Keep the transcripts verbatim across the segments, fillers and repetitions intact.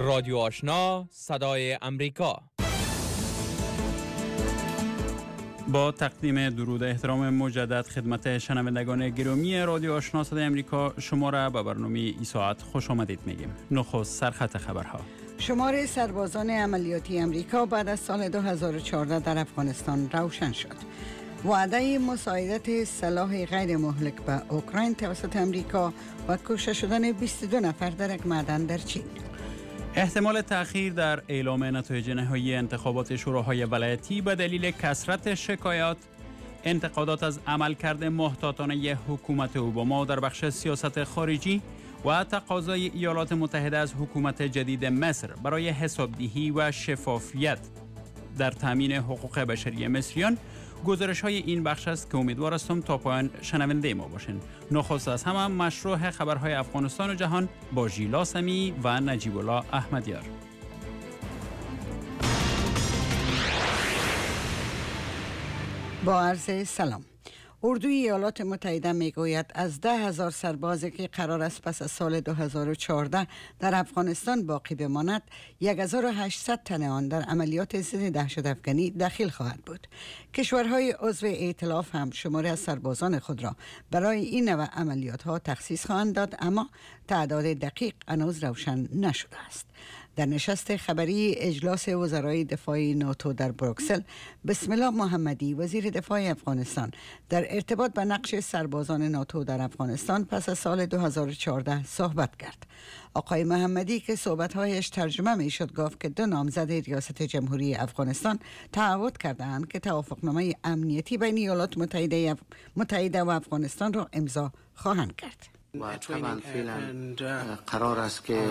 رادیو آشنا صدای امریکا. با تقدیم درود احترام مجدد خدمت شنوندگان گرامی رادیو آشنا صدای امریکا، شما را به برنامه ای ساعت خوش آمدید میگیم. نخست سرخط خبرها. شمار سربازان عملیاتی امریکا بعد از سال دو هزار و چهارده در افغانستان روشن شد. وعده مساعدت سلاح غیر مهلک به اوکراین توسط امریکا و کشته شدن بیست و دو نفر در یک معدن در چین. احتمال تأخیر در اعلام نتایج نهایی انتخابات شوراهای ولایتی به دلیل کثرت شکایات، انتقادات از عملکرد محتاطانه حکومت اوباما در بخش سیاست خارجی و تقاضای ایالات متحده از حکومت جدید مصر برای حسابدهی و شفافیت در تامین حقوق بشری مصریان، گزارش های این بخش است که امیدوار هستم تا پایان شنونده ما باشین. نخست از همه مشروع خبرهای افغانستان و جهان با ژیلا سمی و نجیب الله احمدیار. با عرض سلام. اردوی ایالات متحده میگوید از ده هزار سربازی که قرار است پس از سال دو هزار و چهارده در افغانستان باقی بماند، یک هزار و هشتصد تن آن در عملیات ضد دهشت افغانی دخیل خواهد بود. کشورهای عضو ائتلاف هم شماری از سربازان خود را برای این نوع عملیات ها تخصیص خواهند داد، اما تعداد دقیق هنوز روشن نشده است. در نشست خبری اجلاس وزرای دفاع ناتو در بروکسل، بسم الله محمدی وزیر دفاع افغانستان در ارتباط به نقش سربازان ناتو در افغانستان پس از سال دو هزار و چهارده صحبت کرد. آقای محمدی که صحبت‌هایش ترجمه می‌شد گفت که دو نامزد ریاست جمهوری افغانستان تعهد کردند که توافقنامه امنیتی بین ایالات متحده متحده و افغانستان را امضا خواهند کرد. و طبعا فعلا قرار است که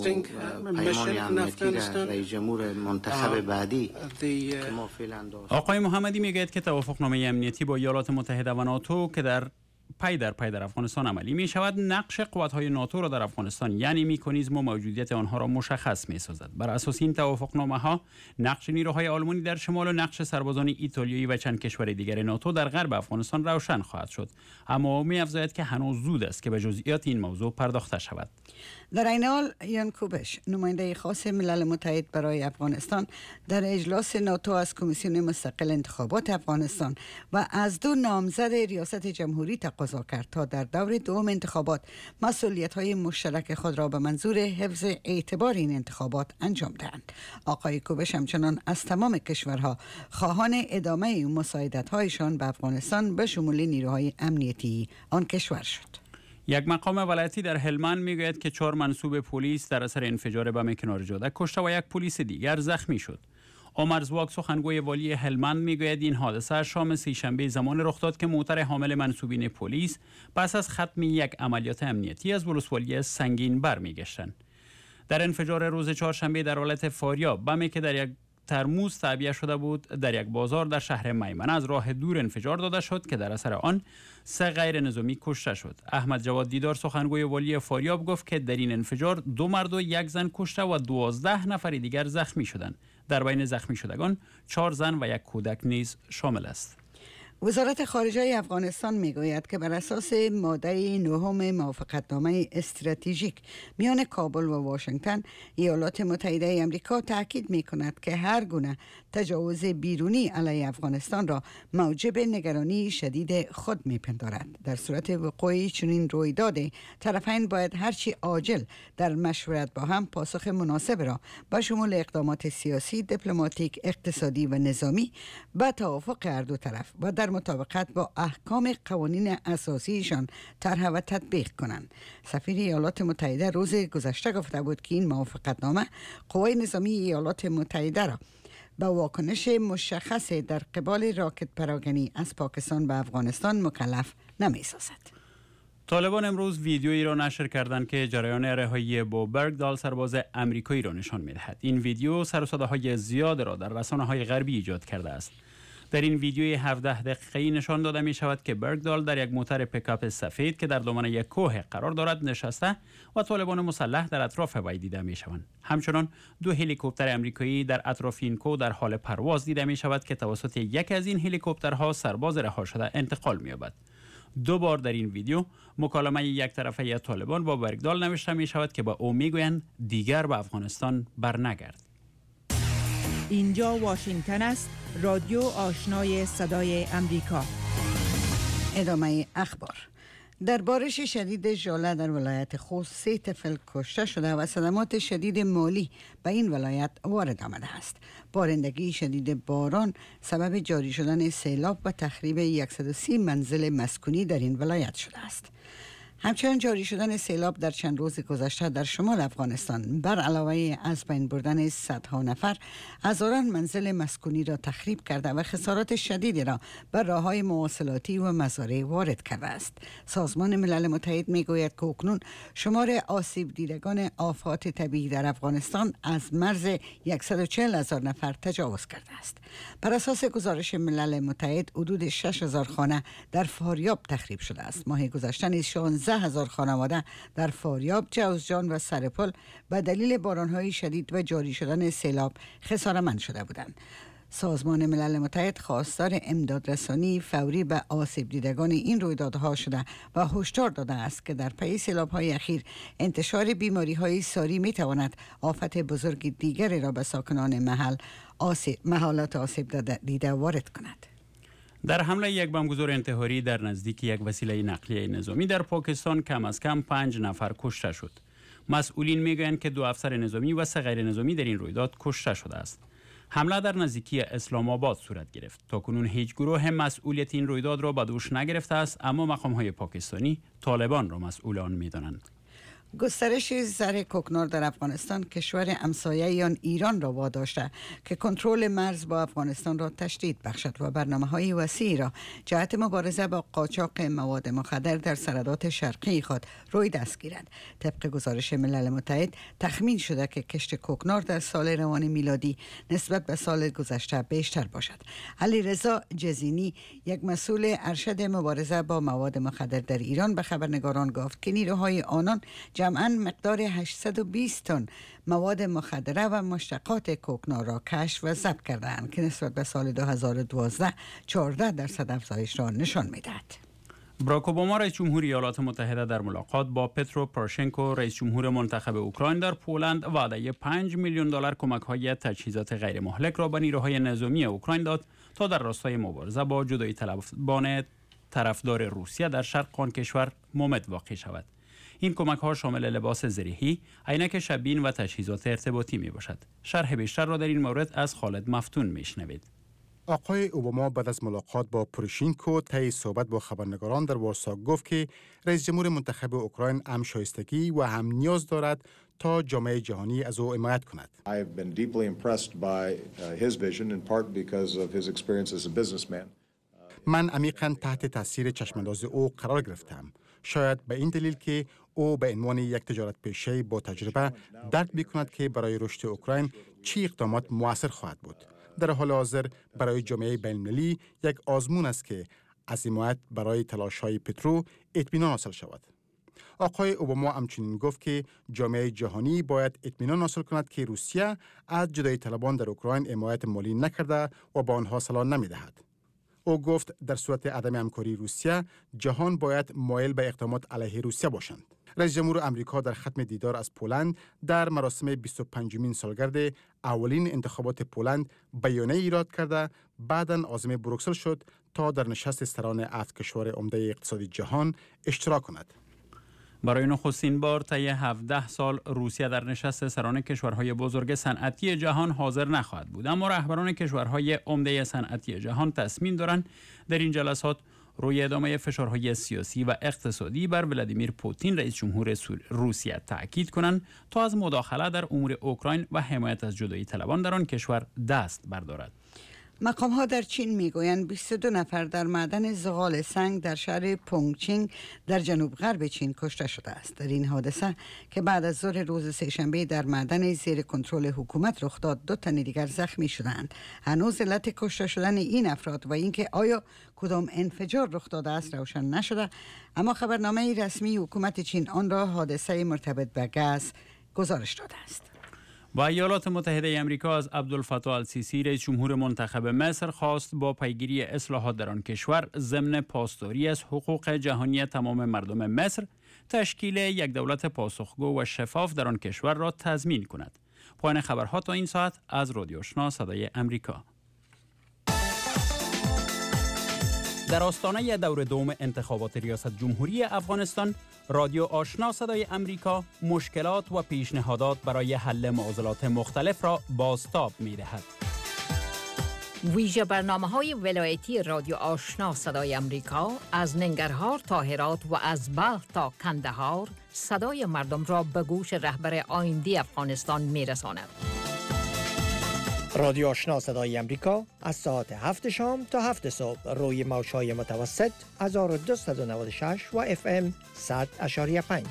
پیمان امنیتی را رئیس جمهور منتخب بعدی که ما فعلا داشت. آقای محمدی میگوید که توافقنامه امنیتی با ایالات متحده و ناتو که در پی در پی در افغانستان عملی می شود، نقش قوات‌های ناتو را در افغانستان یعنی مکانیزم و موجودیت آنها را مشخص می سازد. بر اساس این توافقنامه‌ها نقش نیروهای آلمانی در شمال و نقش سربازان ایتالیایی و چند کشور دیگر ناتو در غرب افغانستان روشن خواهد شد، اما می افزاید که هنوز زود است که به جزئیات این موضوع پرداخته شود. در این حال یان کوبش، نماینده خاص ملل متحد برای افغانستان، در اجلاس ناتو از کمیسیون مستقل انتخابات افغانستان و از دو نامزد ریاست جمهوری تقاضا کرد تا در دور دوم انتخابات مسئولیت‌های مشترک خود را به منظور حفظ اعتبار این انتخابات انجام دهند. آقای کوبش همچنان از تمام کشورها خواهان ادامه مساعدت‌هایشان به افغانستان به شمول نیروهای امنیتی آن کشور شد. یک مقام ولایتی در هلمند میگوید که چهار منصوب پلیس در اثر انفجار بم کنار جاده کشته و یک پلیس دیگر زخمی شد. عمر زواک سخنگوی والی هلمند میگوید این حادثه شام سه‌شنبه زمان رخ داد که موتر حامل منصوبین پلیس پس از ختم یک عملیات امنیتی از ولسوالی سنگین برمیگشتند. در انفجار روز چهارشنبه در ولایت فاریاب بمی که در یک ترموز تعبیه شده بود در یک بازار در شهر میمنه از راه دور انفجار داده شد که در اثر آن سه غیر نظامی کشته شد. احمد جواد دیدار سخنگوی والی فاریاب گفت که در این انفجار دو مرد و یک زن کشته و دوازده نفر دیگر زخمی شدند. در بین زخمی شدگان چهار زن و یک کودک نیز شامل است. وزارت خارجه افغانستان میگوید که بر اساس ماده نهم موافقتنامه استراتژیک میان کابل و واشنگتن، ایالات متحده امریکا تاکید میکند که هر گونه تجاوز بیرونی علیه افغانستان را موجب نگرانی شدید خود میپندارد. در صورت وقوع چنین رویداد، طرفین باید هرچی عاجل در مشورت با هم پاسخ مناسب را به شمول اقدامات سیاسی، دیپلماتیک، اقتصادی و نظامی به توافق هر دو طرف و در مطابقت با احکام قوانین اساسیشان طرح و تطبیق کنند. سفیر ایالات متحده روز گذشته گفته بود که این موافقتنامه قوای نظامی ایالات متحده را به واکنش مشخص در قبال راکت پراکنی از پاکستان به افغانستان مکلف نمی سازد. طالبان امروز ویدیویی را نشر کردند که جریان رهایی بو برگدال سرباز امریکایی را نشان می‌دهد. این ویدیو سر و صداهای زیاد را در رسانه‌های غربی ایجاد کرده است. در این ویدیوی هفده دقیقه‌ای نشان داده می شود که برگدال در یک موتر پیکاپ سفید که در دامن یک کوه قرار دارد نشسته و طالبان مسلح در اطراف وی دیده می شوند. همچنان دو هلیکوپتر امریکایی در اطراف این کوه در حال پرواز دیده می شود که توسط یک از این هلیکوپترها سرباز رها شده انتقال می یابد. دو بار در این ویدیو مکالمه یک طرفه طالبان با برگدال نوشته می شود که با او می گویند دیگر به افغانستان برنگرد. اینجا واشنگتن است، رادیو آشنای صدای امریکا. ادامه اخبار. در بارش شدید ژاله در ولایت خوست سه طفل کشته شده و صدمات شدید مالی به این ولایت وارد آمده است. بارندگی شدید باران سبب جاری شدن سیلاب و تخریب صد و سی منزل مسکونی در این ولایت شده است. همچنین جاری شدن سیلاب در چند روز گذشته در شمال افغانستان بر علاوه از بین بردن صدها نفر هزاران منزل مسکونی را تخریب کرده و خسارات شدیدی را بر راههای مواصلاتی و مزارع وارد کرده است. سازمان ملل متحد میگوید که اکنون شمار آسیب دیدگان آفات طبیعی در افغانستان از مرز صد و چهل هزار نفر تجاوز کرده است. بر اساس گزارش ملل متحد حدود شش هزار خانه در فاریاب تخریب شده است. ماه گذشته نیز شانزده هزار خانواده در فاریاب، جوزجان و سرپل به دلیل بارانهای شدید و جاری شدن سیلاب خساره‌مند شده بودند. سازمان ملل متحد خواستار امدادرسانی فوری به آسیب دیدگان این رویدادها شده و هشدار داده است که در پی سیلاب‌های اخیر انتشار بیماری‌های ساری می‌تواند آفت بزرگ دیگری را به ساکنان محل آسیب محلات آسیب دیده وارد کند. در حمله یک بمبگذار انتحاری در نزدیک یک وسیله نقلیه نظامی در پاکستان کم از کم پنج نفر کشته شد. مسئولین میگویند که دو افسر نظامی و سه غیر نظامی در این رویداد کشته شده است. حمله در نزدیکی اسلام آباد صورت گرفت. تاکنون هیچ گروه مسئولیت این رویداد را به دوش نگرفته است، اما مقام‌های پاکستانی طالبان را مسئول آن می‌دانند. گسترش زر کوکنار در افغانستان کشور همسایه آن ایران را واداشته که کنترل مرز با افغانستان را تشدید بخشد و برنامه‌های وسیعی را جهت مبارزه با قاچاق مواد مخدر در سرحدات شرقی خود روی دست گیرد. طبق گزارش ملل متحد تخمین شده که کشت کوکنار در سال روان میلادی نسبت به سال گذشته بیشتر باشد. علی رضا جزینی، یک مسئول ارشد مبارزه با مواد مخدر در ایران، به خبرنگاران گفت که نیروهای آنان جمعاً مقدار هشتصد و بیست تن مواد مخدره و مشتقات کوکنار را کشف و ضبط کردند که نسبت به سال دو هزار و دوازده چهارده درصد افزایش را نشان می‌دهد. باراک اوباما رئیس جمهور ایالات متحده در ملاقات با پترو پروشنکو رئیس جمهور منتخب اوکراین در پولند وعده پنج میلیون دلار کمک‌های تجهیزات غیر مهلک را به نیروهای نظامی اوکراین داد تا در راستای مبارزه با جدایی طلبان طرفدار روسیه در شرق آن کشور ممد واقع شود. این کمک ها شامل لباس زرهی، عینک شبیه و تجهیزات ارتباطی می باشد. شرح بیشتر را در این مورد از خالد مفتون می شنوید. آقای اوباما بعد از ملاقات با پروشینکو طی صحبت با خبرنگاران در وارسا گفت که رئیس جمهور منتخب اوکراین هم شایستگی و هم نیاز دارد تا جامعه جهانی از او حمایت کند. I have been deeply impressed by his vision in part because of his experience as a businessman. من عمیقاً تحت تاثیر چشمانداز او قرار گرفتم. شاید به این دلیل که او به عنوان یک تجارت پیشه با تجربه درک می‌کند که برای رشد اوکراین چه اقدامات مؤثر خواهد بود. در حال حاضر برای جامعه بین‌المللی یک آزمون است که از حمایت برای تلاش‌های پترو اطمینان حاصل شود. آقای اوباما همچنین گفت که جامعه جهانی باید اطمینان حاصل کند که روسیه از جدایی طلبان در اوکراین حمایت مالی نکرده و به آنها سلاح نمی‌دهد. او گفت در صورت عدم همکاری روسیه جهان باید مایل به اقدامات علیه روسیه باشند. رئیس جمهور آمریکا در ختم دیدار از پولند در مراسم بیست و پنجمین سالگرد اولین انتخابات پولند بیانیه ایراد کرده بعداً عازم بروکسل شد تا در نشست سران هفت کشور عمده اقتصادی جهان اشتراک کند. برای نخستین بار طی هفده سال روسیه در نشست سران کشورهای بزرگ صنعتی جهان حاضر نخواهد بود، اما رهبران کشورهای عمده صنعتی جهان تصمیم دارند در این جلسات روی ادامه فشارهای سیاسی و اقتصادی بر ولادیمیر پوتین رئیس جمهور روسیه تاکید کنند تا از مداخله در امور اوکراین و حمایت از جدایی طلبان در آن کشور دست بردارد. مقام ها در چین میگویند بیست و دو نفر در معدن زغال سنگ در شهر پونگچینگ در جنوب غرب چین کشته شده است. در این حادثه که بعد از ظهر روز سه‌شنبه در معدن زیر کنترل حکومت رخ داد، دو تن دیگر زخمی شدند. هنوز علت کشته شدن این افراد و اینکه آیا کدام انفجار رخ داده است روشن نشده، اما خبرنامه رسمی حکومت چین آن را حادثه مرتبط به گاز گزارش داده است. و ایالات متحده آمریکا از عبدالفتاح السیسی رئیس جمهور منتخب مصر خواست با پیگیری اصلاحات در آن کشور ضمن پاسداری از حقوق جهانی تمام مردم مصر تشکیل یک دولت پاسخگو و شفاف در آن کشور را تضمین کند. پایان خبرها تا این ساعت از رادیو آشنا صدای امریکا. در آستانه دور دوم انتخابات ریاست جمهوری افغانستان، رادیو آشنا صدای امریکا مشکلات و پیشنهادات برای حل معضلات مختلف را بازتاب می دهد. ویژه برنامه‌های ولایتی رادیو آشنا صدای امریکا از ننگرهار تا هرات و از بلخ تا کندهار صدای مردم را به گوش رهبر آیندی افغانستان می‌رساند. رادیو آشنا صدای امریکا از ساعت هفت شام تا هفت صبح روی موج‌های متوسط هزار و دویست و نود و شش و اف ام صد و پنج.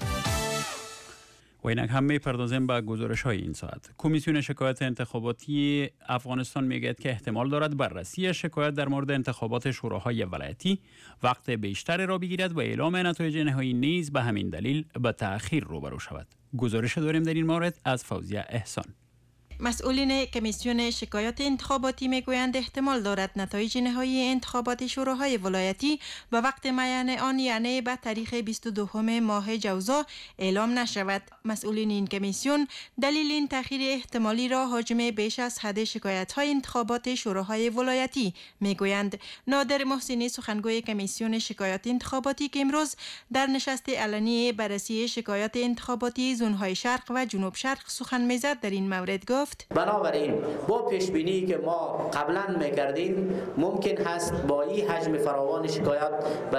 و اینک هم می‌پردازیم به گزارش های این ساعت. کمیسیون شکایت انتخاباتی افغانستان میگوید که احتمال دارد بررسی شکایت در مورد انتخابات شوراهای ولایتی وقت بیشتر را بگیرد و اعلام نتایج نهایی نیز به همین دلیل به تأخیر روبرو شود. گزارش داریم در این مورد از فوزیه احسان. مسئولین کمیسیون شکایات انتخاباتی میگویند احتمال دارد نتایج نهایی انتخابات شوراهای ولایتی به وقت معین آن یعنی به تاریخ بیست و دوم ماه جوزا اعلام نشود. مسئولین این کمیسیون دلیل این تأخیر احتمالی را حجم بیش از حد شکایت های انتخابات شوراهای ولایتی میگویند. نادر محسنی سخنگوی کمیسیون شکایات انتخاباتی که امروز در نشست علنی بررسی شکایات انتخاباتی زونهای شرق و جنوب شرق سخن میزد در این مورد گفت: بنابراین با پیش بینی که ما قبلا میکردیم ممکن هست با این حجم فراوان شکایات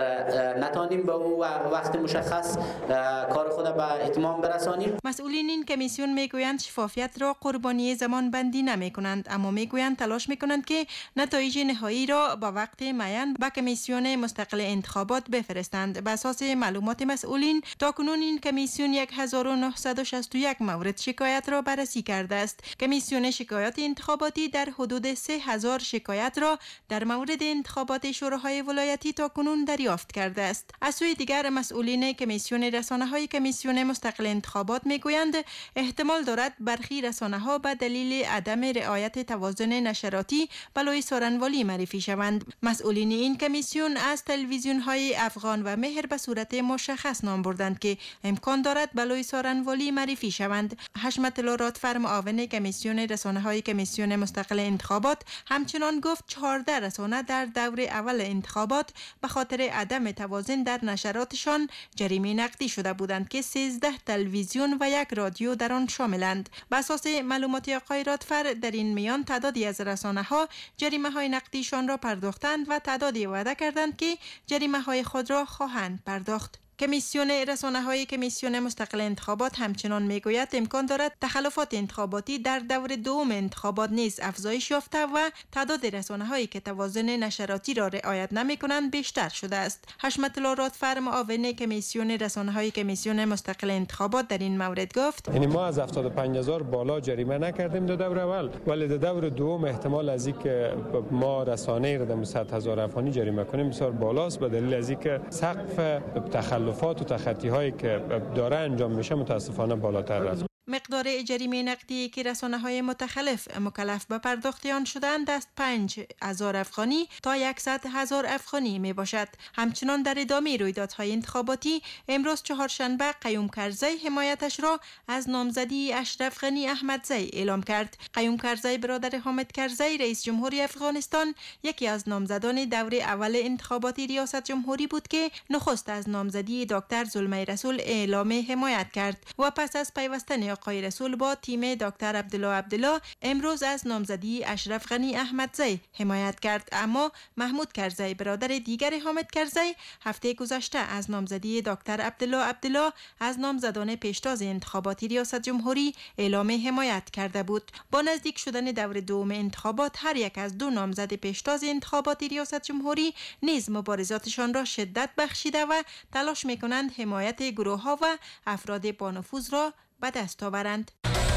نتانیم به او وقت مشخص کار خود به اتمام برسانیم. مسئولین این کمیسیون میگویند شفافیت را قربانی زمان بندی نمی کنند، اما میگویند تلاش میکنند که نتایج نهایی را با وقت معین به کمیسیون مستقل انتخابات بفرستند. به اساس معلومات مسئولین تاکنون این کمیسیون هزار و نهصد و شصت و یک مورد شکایت را بررسی کرده است. کمیسیون شکایات انتخاباتی در حدود سه هزار شکایت را در مورد انتخابات شوراهای ولایتی تاکنون دریافت کرده است. از سوی دیگر مسئولین کمیسیون رسانه‌های کمیسیون مستقل انتخابات میگویند احتمال دارد برخی رسانه‌ها به دلیل عدم رعایت توازن نشراتی بلای سارنوالی معرفی شوند. مسئولین این کمیسیون از تلویزیون‌های افغان و مهر به صورت مشخص نام بردند که امکان دارد بلای سارنوالی معرفی شوند. حشمت الله رادفر معاون کمیسیون رسانه‌های کمیسیون مستقل انتخابات همچنان گفت چهارده رسانه در دور اول انتخابات به خاطر عدم توازن در نشراتشان جریمه نقدی شده بودند که سیزده تلویزیون و یک رادیو در آن شاملند. بر اساس معلومات آقای رادفر در این میان تعدادی از رسانه‌ها جریمه‌های نقدیشان را پرداختند و تعدادی وعده کردند که جریمه‌های خود را خواهند پرداخت. کمیسیون رسانه‌های کمیسیون مستقل انتخابات همچنان میگوید امکان دارد تخلفات انتخاباتی در دور دوم انتخابات نیز افزایش یافته و تعداد رسانه‌هایی که توازن نشراتی را رعایت نمی‌کنند بیشتر شده است. حشمت الله رادفر معاون کمیسیون رسانه‌های کمیسیون مستقل انتخابات در این مورد گفت: یعنی ما از هفتاد و پنج هزار بالا جریمه نکردیم در دور اول، ولی در دور دوم احتمال از اینکه ما رسانه‌ای را در صد هزار افغانی جریمه کنیم بسیار بالاست به دلیل از اینکه سقف تخلف تخلفات و تخطی هایی که داره انجام میشه متاسفانه بالاتر رفت. مقدار جریمه نقدی که رسانه‌های متخلف مکلف به پرداخت آن شدند از پنج هزار افغانی تا صد هزار افغانی می باشد. همچنان در ادامه رویدادهای انتخاباتی امروز چهارشنبه قیوم کرزی حمایتش را از نامزدی اشرف غنی احمدزی اعلام کرد. قیوم کرزی برادر حامد کرزی رئیس جمهوری افغانستان یکی از نامزدان دور اول انتخابات ریاست جمهوری بود که نخست از نامزدی دکتر زلمه رسول اعلام حمایت کرد و پس از پیوستن آقای رسول با تیم دکتر عبدالله عبدالله امروز از نامزدی اشرف غنی احمدزی حمایت کرد. اما محمود کرزی برادر دیگر حامد کرزی هفته گذشته از نامزدی دکتر عبدالله عبدالله از نامزدان پیشتاز انتخابات ریاست جمهوری اعلام حمایت کرده بود. با نزدیک شدن دور دوم انتخابات هر یک از دو نامزد پیشتاز انتخابات ریاست جمهوری نیز مبارزاتشان را شدت بخشیده و تلاش می‌کنند حمایت گروه‌ها و افراد با نفوذ را به دست آورند.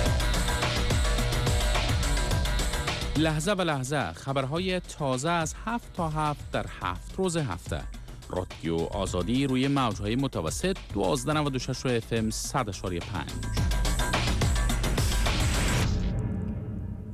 لحظه به لحظه خبرهای تازه از هفت تا هفت در هفت روز هفته. رادیو آزادی روی موجهای متوسط دوازده نود و شش و اف ام صد و پنج.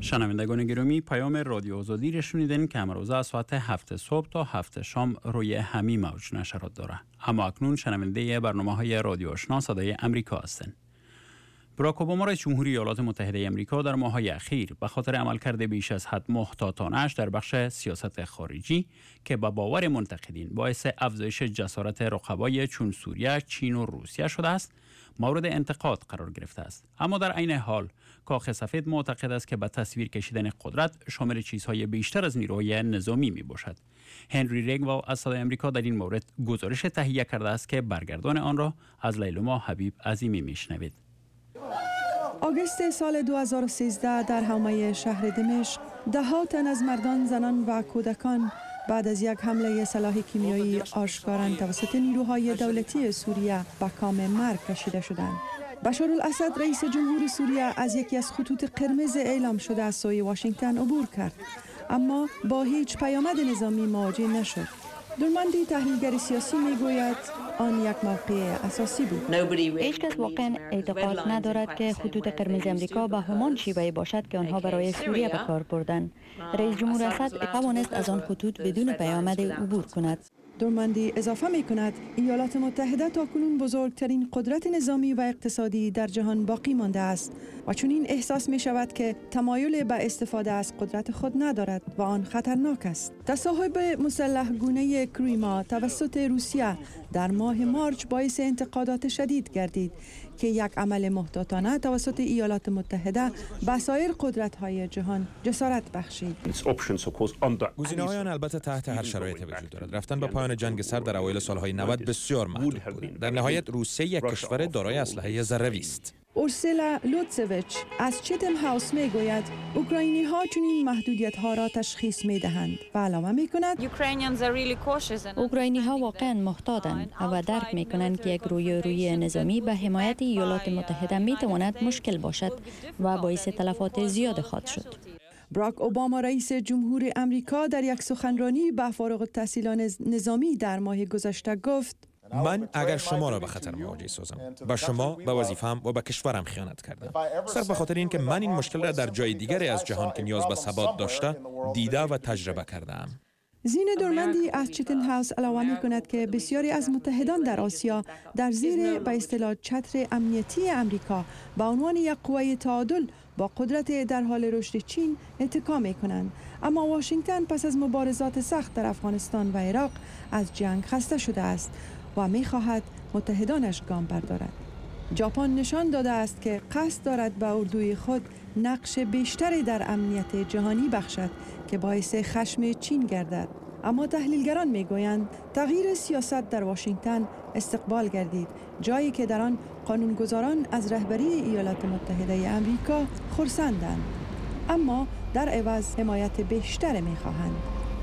شنوندگان گرامی، پیام رادیو آزادی را شنیدین که امروز از ساعت هفت صبح تا هفت شام روی همین موج نشرات داره. اما اکنون شنونده برنامه‌های رادیو آشنا صدای امریکا هستند. باراک اوباما رئیس جمهوری ایالات متحده آمریکا در ماه‌های اخیر به خاطر عملکرد بیش از حد محتاطانه‌اش در بخش سیاست خارجی که به باور منتقدین باعث افزایش جسارت رقبای چون سوریه، چین و روسیه شده است، مورد انتقاد قرار گرفته است. اما در عین حال کاخ سفید معتقد است که به تصویر کشیدن قدرت شامل چیزهای بیشتر از نیروهای نظامی می باشد. هنری ریگوال از صدای آمریکا در این مورد گزارش تهیه کرده است که برگردان آن را از لیلما حبیب عظیمی میشنوید. آگوست سال دو هزار و سیزده در حومه شهر دمشق ده ها تن از مردان، زنان و کودکان بعد از یک حمله سلاح کیمیایی آشکارا توسط نیروهای دولتی سوریه به کام مرگ کشیده شدند. بشار الاسد رئیس جمهور سوریه از یکی از خطوط قرمز اعلام شده از سوی واشنگتن عبور کرد، اما با هیچ پیامد نظامی مواجه نشد. دورماندی تحلیلگر سیاسی میگوید آن یک موقع اساسی بود. هیچ کس واقعا اعتقاد ندارد که خطوط قرمز امریکا به همان شیوه باشد که آنها برای سوریه به کار بردند. رئیس جمهور اسد توانست از آن خطوط بدون پیامد عبور کند. دورماندی اضافه می کند ایالات متحده تاکنون بزرگترین قدرت نظامی و اقتصادی در جهان باقی مانده است و چون این احساس می شود که تمایل به استفاده از قدرت خود ندارد و آن خطرناک است. تصاحب مسلح گونه کریما توسط روسیه در ماه مارچ باعث انتقادات شدید گردید که یک عمل محتاطانه توسط ایالات متحده به سایر قدرت‌های جهان جسارت بخشید. گزینه‌های آن البته تحت هر شرایطی وجود دارد. رفتن به پایان جنگ سرد در اوایل سالهای نود بسیار محدود بود. در نهایت روسیه یک کشور دارای اسلحه ذره‌ای است. اورسولا لوتسویچ از چتم هاوس می گوید اوکراینی ها چنین محدودیت ها را تشخیص می دهند و علاوه می کند اوکراینی ها واقعا محتاطند و درک می کنند که یک روی روی نظامی به حمایت ایالات متحده می تواند مشکل باشد و باعث تلفات زیاد خواهد شد. باراک اوباما رئیس جمهور امریکا در یک سخنرانی به فارغ التحصیلان نظامی در ماه گذشته گفت: من اگر شما را به خطر مواجه سازم، به شما، به وظیفه‌ام و به کشورم خیانت کردم. صرف به خاطر اینکه من این مشکل را در جای دیگری از جهان که نیاز به ثبات داشته دیده و تجربه کردم. زین دورمندی از چتم هاوس علاوه می کند که بسیاری از متحدان در آسیا در زیر به اصطلاح چتر امنیتی امریکا به عنوان یک قوه تعادل با قدرت در حال رشد چین اتکا می کنند، اما واشنگتن پس از مبارزات سخت در افغانستان و عراق از جنگ خسته شده است و می خواهد متحدانش گام بردارد. ژاپن نشان داده است که قصد دارد به اردوی خود نقش بیشتری در امنیت جهانی بخشد که باعث خشم چین گردد. اما تحلیلگران می گویند تغییر سیاست در واشنگتن استقبال گردید، جایی که در آن قانونگذاران از رهبری ایالات متحده آمریکا خرسندند، اما در عوض حمایت بیشتر می خواهند.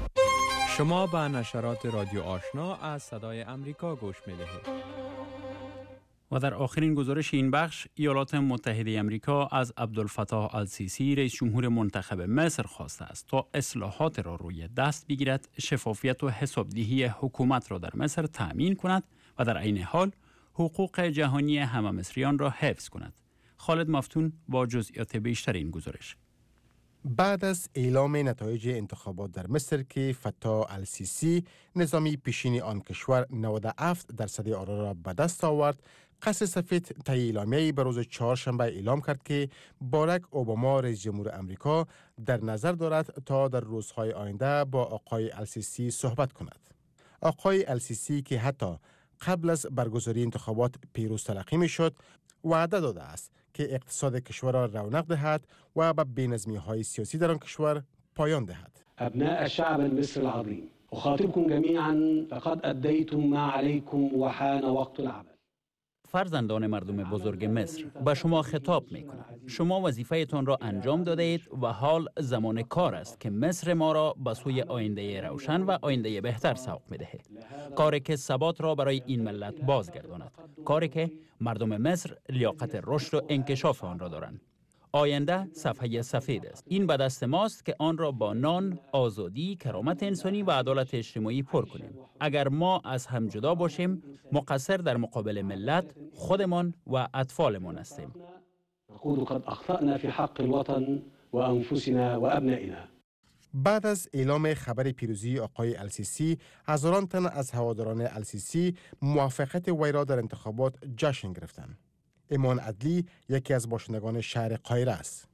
شما به نشرات رادیو آشنا از صدای امریکا گوش می دهید. و در آخرین گزارش این بخش، ایالات متحده آمریکا از عبدالفتاح السیسی رئیس جمهور منتخب مصر خواسته است تا اصلاحات را روی دست بگیرد، شفافیت و حسابدهی حکومت را در مصر تأمین کند و در عین حال حقوق جهانی همه مصریان را حفظ کند. خالد مفتون با جزئیات بیشتر این گزارش. بعد از اعلام نتایج انتخابات در مصر که فتاح السیسی نظامی پیشین آن کشور نود و هفت درصد آرا را به دست آورد، قصر سفید طی اعلامیه‌ای به روز چهارشنبه اعلام کرد که باراک اوباما رئیس جمهور امریکا در نظر دارد تا در روزهای آینده با آقای السیسی صحبت کند. آقای السیسی که حتی قبل از برگزاری انتخابات پیروز تلقی می شد، وعده داده است که اقتصاد کشور را رونق دهد و به بی‌نظمی‌های سیاسی در آن کشور پایان دهد. ابناء الشعب المصري العظيم اخاطبكم جميعا لقد اديتم ما عليكم وحان وقت العمل. فرزندان مردم بزرگ مصر، به شما خطاب می کنم. شما وظیفه‌تان را انجام داده اید و حال زمان کار است که مصر ما را به سوی آینده روشن و آینده بهتر سوق می دهد. کاری که ثبات را برای این ملت بازگرداند. کاری که مردم مصر لیاقت رشد و انکشاف آن را دارند. آینده صفحه سفید است. این به دست ماست که آن را با نان، آزادی، کرامت انسانی و عدالت اجتماعی پر کنیم. اگر ما از هم جدا باشیم، مقصر در مقابل ملت، خودمان و اطفالمان هستیم. نقول قد اخطأنا في حق الوطن وأنفسنا وأبنائنا. بعد از اعلام خبر پیروزی آقای السیسی، هزاران تن از هواداران السیسی موافقت وی را در انتخابات جشن گرفتند. ایمان عدلی یکی از باشندگان شهر قاهره است.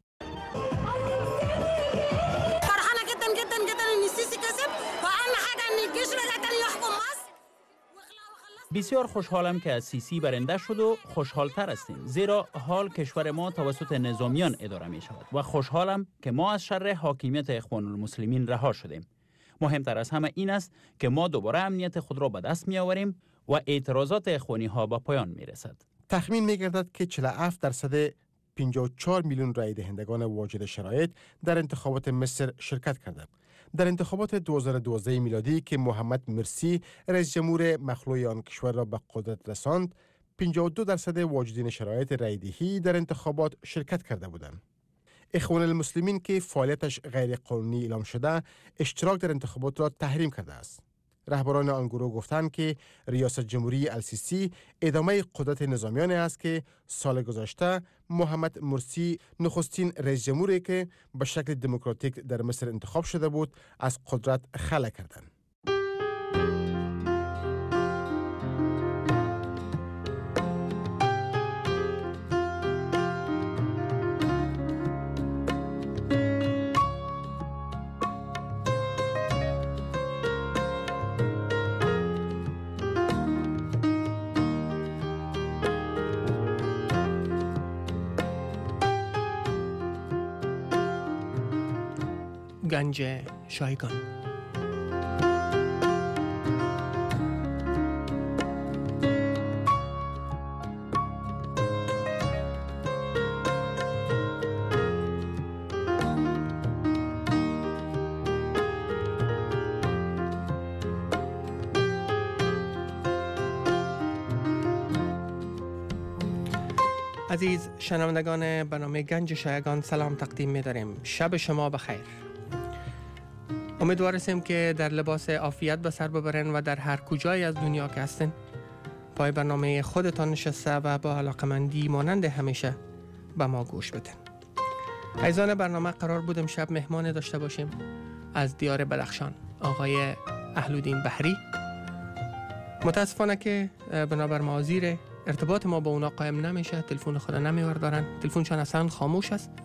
بسیار خوشحالم که السیسی برنده شد و خوشحالتر هستیم، زیرا حال کشور ما توسط نظامیان اداره می شود و خوشحالم که ما از شر حاکمیت اخوان المسلمین رها شدیم. مهمتر از همه این است که ما دوباره امنیت خود را به دست می آوریم و اعتراضات اخوانی ها به پایان می رسد. تخمین می گردد که چهل و هفت درصد پنجاه و چهار میلیون رای دهندگان واجد شرایط در انتخابات مصر شرکت کردند. در انتخابات دو هزار و دوازده میلادی که محمد مرسی رئیس جمهور مخلوع آن کشور را به قدرت رساند، پنجاه و دو درصد واجدین شرایط رایدهی در انتخابات شرکت کرده بودند. اخوان المسلمین که فعالیتش غیر قانونی اعلام شده، اشتراک در انتخابات را تحریم کرده است. رهبران آن گروه گفتند که ریاست جمهوری السیسی ادامه قدرت نظامیان است که سال گذشته محمد مرسی نخستین رئیس جمهوری که به شکل دموکراتیک در مصر انتخاب شده بود از قدرت خلع کردند. گنج شایگان. عزیز شنوندگان برنامه گنج شایگان، سلام تقدیم می داریم. شب شما بخیر. امیدوار هستیم که در لباس عافیت به سر ببرین و در هر کجای از دنیا که هستین پای برنامه خودتان نشسته و با علاقمندی مانند همیشه به ما گوش بدین. عزیزان برنامه، قرار بود امشب مهمان داشته باشیم از دیار بدخشان، آقای اهل‌الدین بحری. متاسفانه که بنابر موازیر ارتباط ما با اونا قائم نمیشه، تلفن خود نمیوردارن، تلفنشان اصلا خاموش است.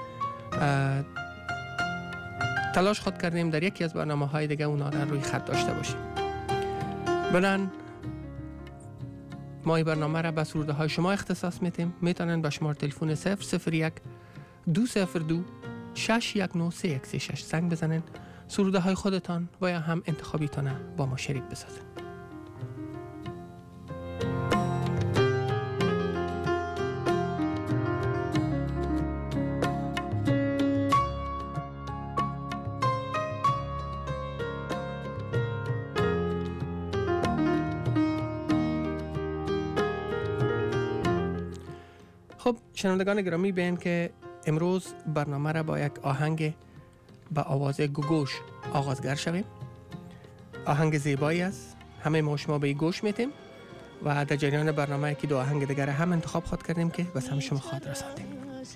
تلاش خود کردیم در یکی از برنامه های دیگه اونا را روی خط داشته باشیم. بنان ما این برنامه را به سروده های شما اختصاص میتیم. میتونن به شماره تلفن صفر صفر یک دو صفر دو شش یک نه سه یک سه شش زنگ بزنن، سروده های خودتان و یا هم انتخابیتان با ما شریک بسازن. خب شنوندگان گرامی، بین که امروز برنامه را با یک آهنگ با آواز گوگوش آغازگر شویم. آهنگ زیبایی است، همه ما شما به گوش میتیم و در جریان برنامه که دو آهنگ دیگر هم انتخاب خود کردیم که بس هم شما خاطر رساندیم.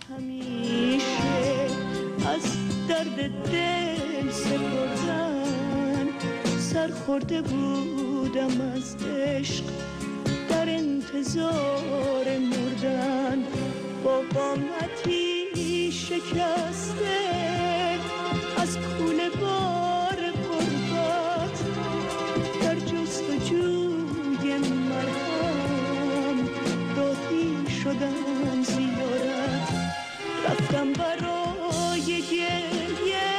همیشه از درد دل سپردن سر خورده بودم از عشق، در انتظار مردن با قامتی شکسته از کوله بار غربت، در جستجوی مرهم دادی شدم زیارت. رفتم برای گریه،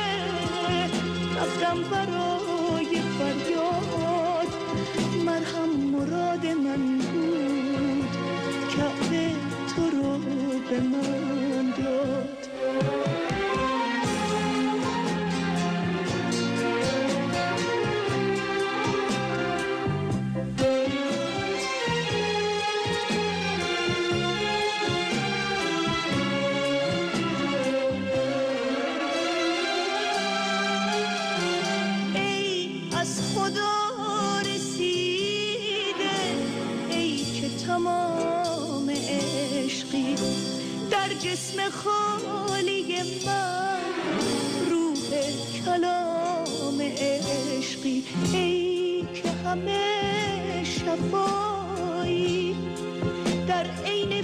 رفتم برای فریاد، مرهم مراد من بود، کعبه تو رو به من داد. من روح کلام عشقی، ای که همه شفایی در عین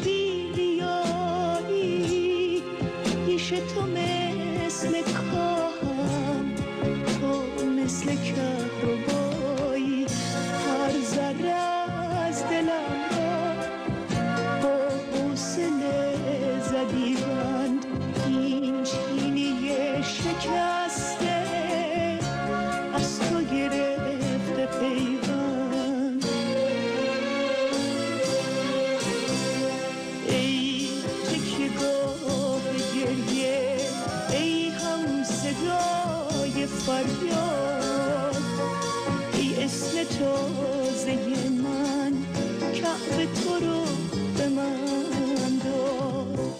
بی‌ریایی، پیش تو مثل کاهم، تو مثل کهربایی، هر ذره از دلم را با حوصله زدی بند، این چینی شکسته از تو گرفته پیوند. ای تکیه‌گاه گریه، ای هم صدای فریاد، ای اسم تازه من، کعبه تو رو به من داد.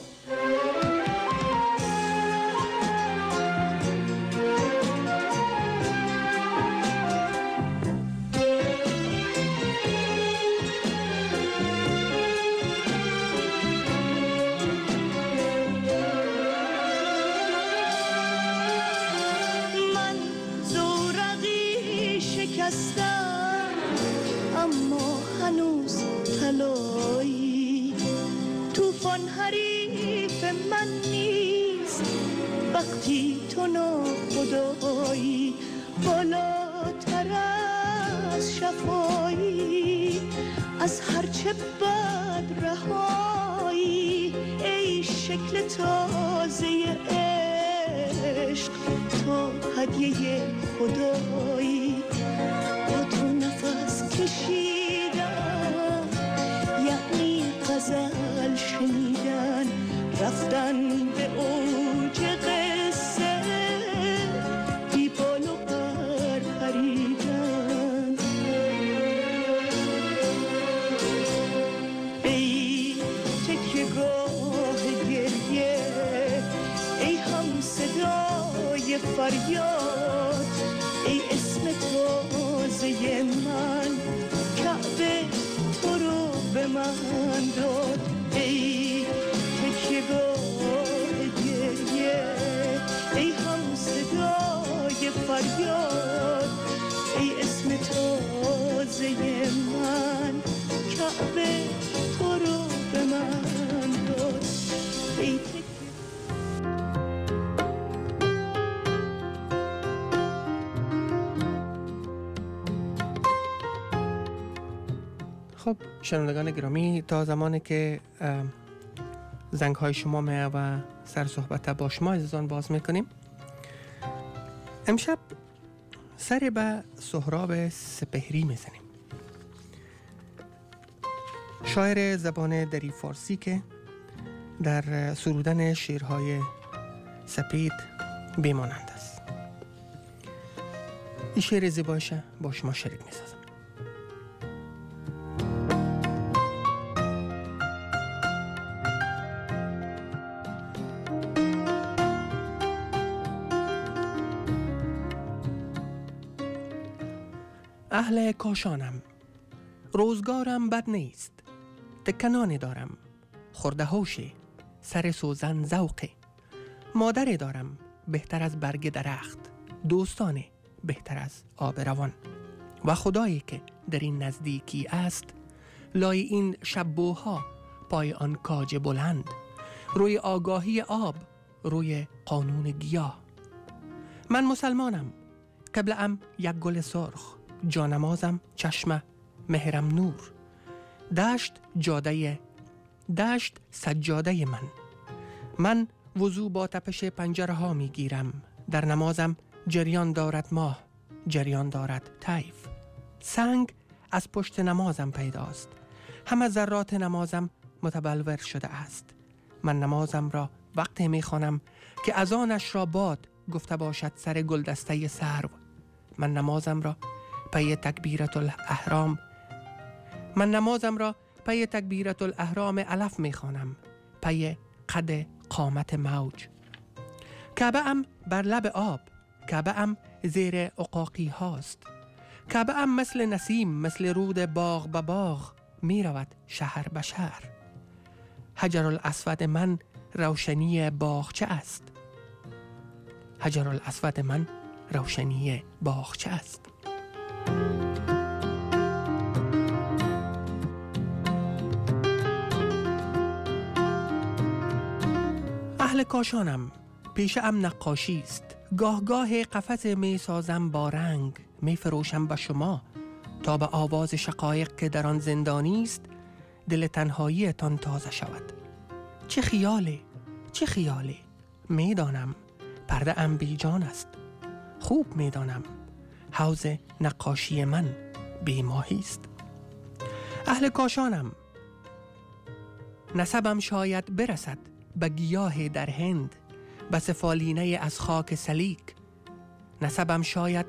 من زورقی شکستم اما هنوز طلایی، طوفان حریف من نیست وقتی تو ناخدایی، بالاتر از شفایی، از هرچه بد رهایی، ای شکل تازه عشق، تو هدیه خدایی، با تو نفس کشیدن یعنی غزل شنیدن، رفتن به اوج قصه، بی بال و پر پریدن. ای تکیه‌گاه گریه، ای هم صدای فریاد، ای اسم تازه من، کعبه تو رو به من داد. ای تکیه‌گاه گریه، ای هم صدای فریاد، ای اسم تازه من، کعبه تو رو به من داد. ای خب شنوندگان گرامی، تا زمانی که زنگ های شما میه و سر صحبت با شما عزیزان باز میکنیم، امشب سر به سهراب سپهری میزنیم، شاعر زبان دری فارسی که در سرودن شعرهای سپید بیمانند است. این شعر زیبایش با شما شریک میسازم. اهل کاشانم، روزگارم بد نیست، تکنانی دارم، خورده هوشی، سر سوزن ذوقی، مادری دارم بهتر از برگ درخت، دوستانی بهتر از آب روان، و خدایی که در این نزدیکی است، لای این شبوها پای آن کاج بلند، روی آگاهی آب، روی قانون گیاه. من مسلمانم، قبله‌ام یک گل سرخ، جانمازم چشم مهرم نور، دشت جاده دشت سجاده من، من وضو با تپش پنجره ها می گیرم، در نمازم جریان دارد ماه، جریان دارد طیف، سنگ از پشت نمازم پیداست، همه ذرات نمازم متبلور شده است. من نمازم را وقتی می خوانم که از آنش را باد گفته باشد سر گلدسته سرو. من نمازم را پی تکبیرت الاحرام من نمازم را پی تکبیرت الاحرام علف می خوانم، پی قد قامت موج. کعبه ام بر لب آب، کعبه ام زیر عقاقی هاست، کعبه ام مثل نسیم، مثل رود باغ به باغ می رود شهر به شهر. حجر الاسود من روشنی باغچه است، حجر الاسود من روشنی باغچه است. اهل کاشانم، پیشه ام نقاشی است. گاه گاه قفس می سازم با رنگ، می فروشم به شما تا به آواز شقایق که در آن زندانی است دل تنهایی تان تازه شود. چه خیاله، چه خیاله، می دانم پرده ام بی جان است. خوب می دانم حوض نقاشی من بی ماهی است. اهل کاشانم، نسبم شاید برسد به گیاه در هند، به سفالینه از خاک سلیک. نسبم شاید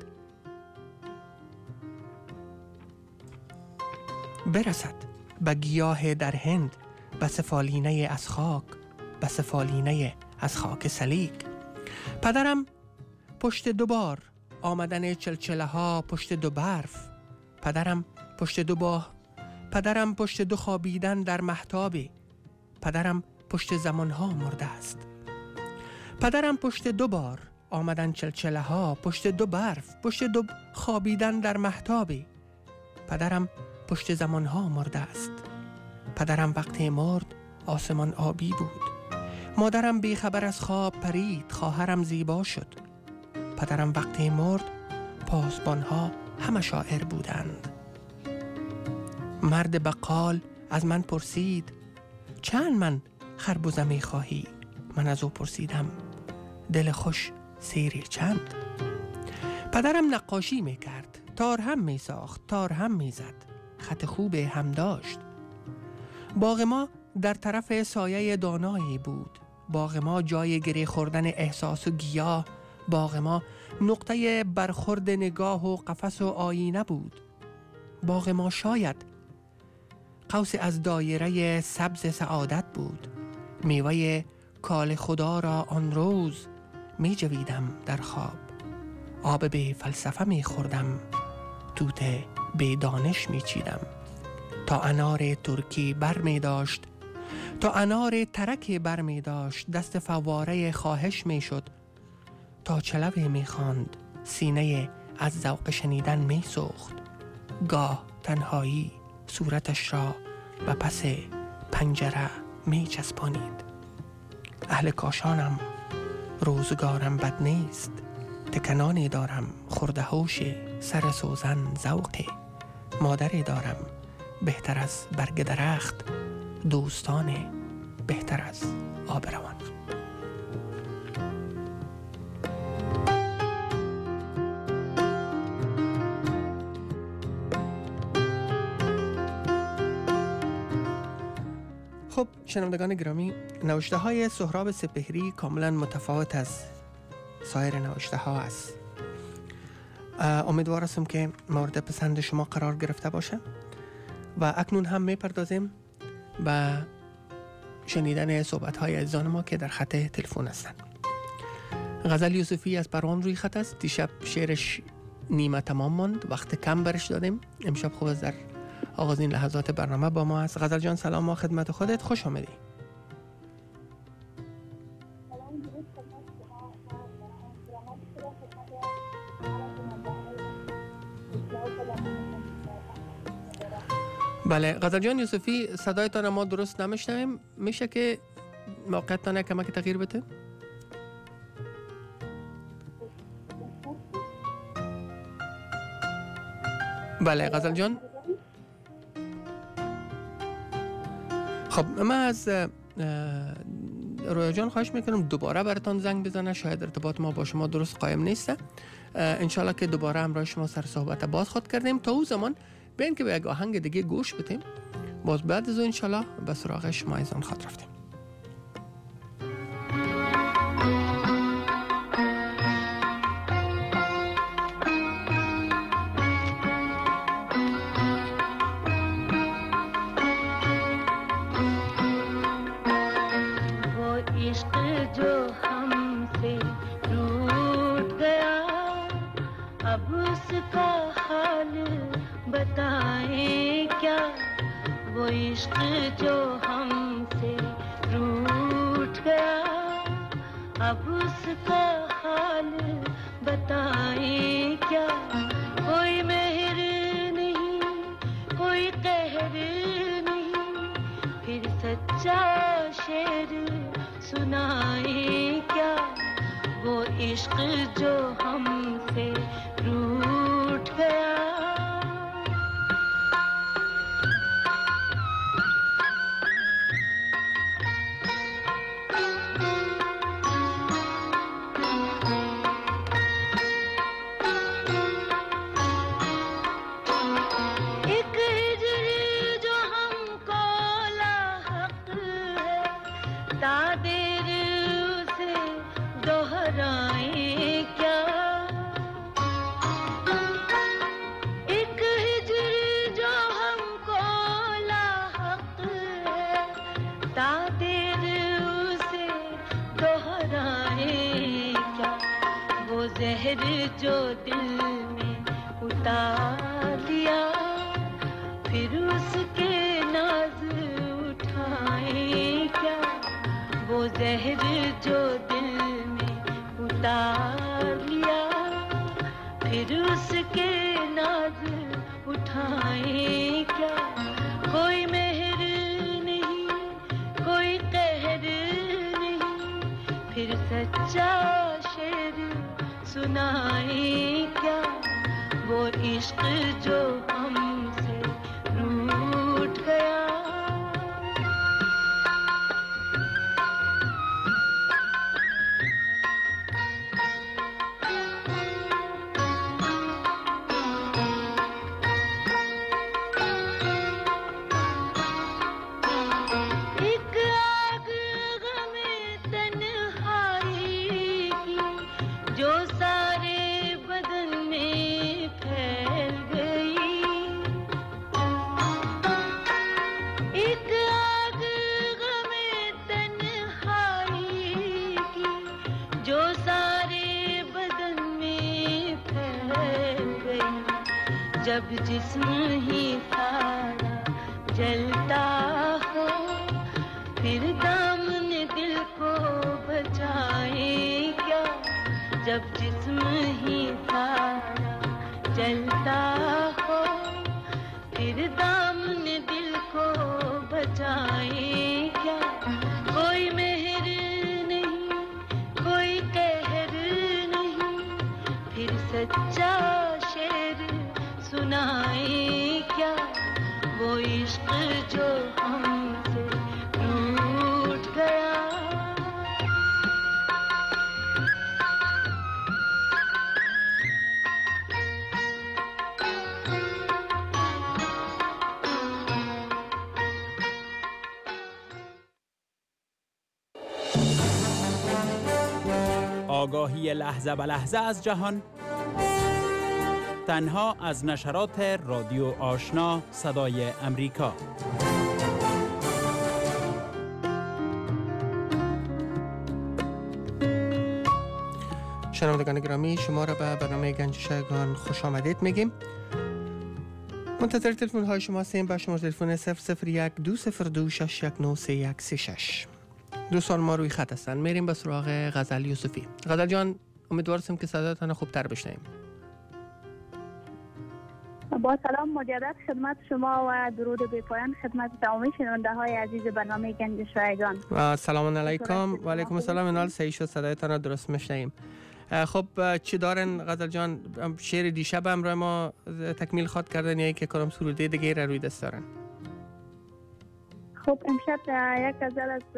برسد به گیاه در هند، به سفالینه از خاک، به سفالینه از خاک سلیک. پدرم پشت دو بار آمدن چلچله ها پشت دو برف. پدرم پشت دو با پدرم پشت دو خوابیدن در مهتابی. پدرم پشت زمانها مرده است. پدرم پشت دو بار آمدن چلچله ها پشت دو برف، پشت دو خوابیدن در مهتابی. پدرم پشت زمانها مرده است. پدرم وقتی مرد آسمان آبی بود. مادرم بی خبر از خواب پرید، خواهرم زیبا شد. پدرم وقتی مرد پاسبانها همه شاعر بودند. مرد بقال از من پرسید چند من خربوزه می خواهی؟ من از او پرسیدم دل خوش سیری چند؟ پدرم نقاشی می کرد، تار هم می ساخت، تار هم می زد، خط خوب هم داشت. باغ ما در طرف سایه دانایی بود. باغ ما جای گره خوردن احساس و گیاه. باغ ما نقطه برخورد نگاه و قفس و آینه بود. باغ ما شاید قوس از دایره سبز سعادت بود. میوه کال خدا را آن روز می جویدم در خواب. آب به فلسفه می خوردم، توت به دانش می چیدم. تا انار ترکی بر می داشت، تا انار ترک بر می داشت، دست فواره خواهش می شد. تا چلوه می خواند، سینه از ذوق شنیدن می سوخت. گاه تنهایی صورتش را به پس پنجره می چسبانید. اهل کاشانم، روزگارم بد نیست. تکنانی دارم خورده هوش، سر سوزن ذوقی. مادری دارم بهتر از برگ درخت، دوستان بهتر از آب روان. خب شنوندگان گرامی، نوشته های سهراب سپهری کاملا متفاوت از سایر نوشته ها است. امیدوار هستم که مورد پسند شما قرار گرفته باشه و اکنون هم میپردازیم به شنیدن صحبت های عزیزان ما که در خط تلفن هستند. غزل یوسفی از پروان روی خط است. دیشب شعرش نیمه تمام ماند، وقت کم برش دادیم. امشب خوب است در آغازین لحظات برنامه با ما است. غزل جان سلام، ما خدمت خودت، خوش آمدی. بله غزل جان یوسفی، صدایتان ما درست نمیشنویم، میشه که موقعیتان کمک تغییر بده؟ بله غزل جان. خب من از رویا جان خواهش میکنم دوباره براتان زنگ بزنه، شاید ارتباط ما با شما درست قایم نیسته. انشالله که دوباره همراه شما سر صحبت باز خود کردیم. تا اون زمان بین که به یک آهنگ دیگه گوش بدیم، باز بعد از اون انشالله به سراغ شما ایزان خود رفتیم. इश्क जो हमसे रूठ गया अब उसका हाल बताएं क्या, कोई मेहर नहीं कोई कहर नहीं, फिर सच्चा शेर सुनाएं क्या, वो इश्क जो हमसे रूठ गया। जहर जो दिल में उतार लिया, फिर उसके नाज उठाएं क्या, वो जहर जो दिल में उतार लिया, फिर उसके नाज उठाएं क्या, कोई मेहर नहीं कोई कहर नहीं, फिर सच्चा शेर सुनाएं क्या, वो इश्क जो हमसे रूठ गया। जब जिस्म ही सारा जलता हो, फिर दामन दिल को बचाएं क्या, जब जिस्म ही सारा जलता हो, फिर दामन दिल को बचाएं क्या, कोई मेहर नहीं कोई कहर नहीं, फिर सच्चा सुनाएं क्या, वो इश्क जो हमसे रूठ गया। آگاهی لحظه به لحظه از جهان تنها از نشرات رادیو آشنا صدای امریکا. شنوندگان گرامی، شما را به برنامه گنجشگان خوش آمدید میگیم. منتظر تلفن های شما هستیم به شماره تلفن صفر صفر یک دو صفر دو شش یک نه سه یک سه شش. دوستان ما روی خط هستن. میریم به سراغ غزل یوسفی. غزل جان، امیدوارم که صداتون خوب تر بشنویم. با سلام مجدد خدمت شما و درود بی پایان خدمت تمامی شنونده های عزیز برنامه گنج شایگان. سلام علیکم. و علیکم السلام. اینال صحیح شد، صدایتان را درست میشنویم. خب چی دارن غزل جان؟ شعر دیشب همراه ما تکمیل خواد کردن یا که کدام سروده دیگه را روی دست دارن؟ خب امشب یک غزل از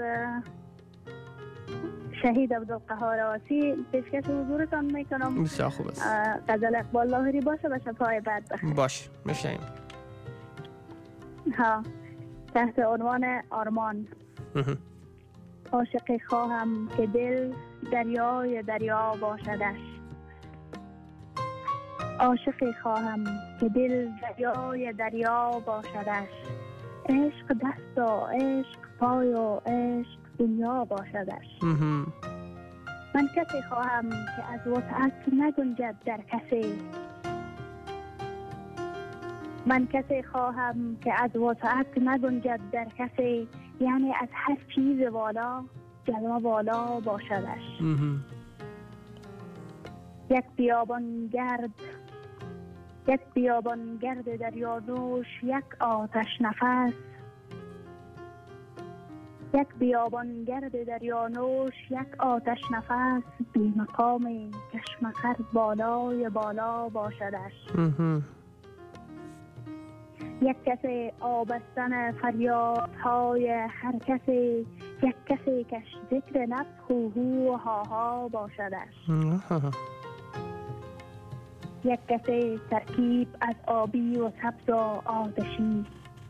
شهید عبدالقهار آسی پیشکش حضورتان میکنم. بسیار خوب است. غزل اقبال لاهری باشه و شبهای بعد بخیر. باش میشنیم. ها تحت عنوان آرمان. عاشقی خواهم که دل دریای دریا باشدش، عاشقی خواهم که دل دریای دریا باشدش، عشق دست و عشق پای و عشق دنیا باشدش. من کسی خواهم که از وسعت نگنجد در کسی، من کسی خواهم که از وسعت نگنجد در کسی، یعنی از هر چیز والا جلوه والا باشدش. یک بیابان گرد یک بیابان گرد دریانوش، یک آتش نفس. یک بیابان گرد دریانوش، یک آتش نفس. بی مقام کشمخر بالای بالا باشدش. یک کسی آبستن فریادهای هر کسی، یک کسی کش ذکر نفس هو هو و ها ها باشدش. یک کسی ترکیب از آبی و سبز و آتشی،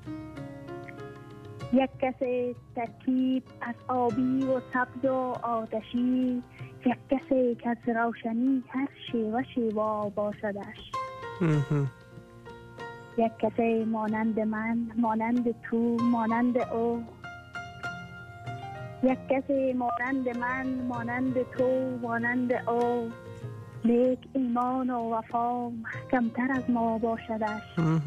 یک کسی ترکیب از آبی و سبز و آتشی. یک کسی که از روشنی هر شیوه شیوا باشدش. یک کسی مانند من، مانند تو، مانند او. یک کسی مانند من، مانند تو، مانند او. لیک ایمان و وفا محکمتر از ما باشدش.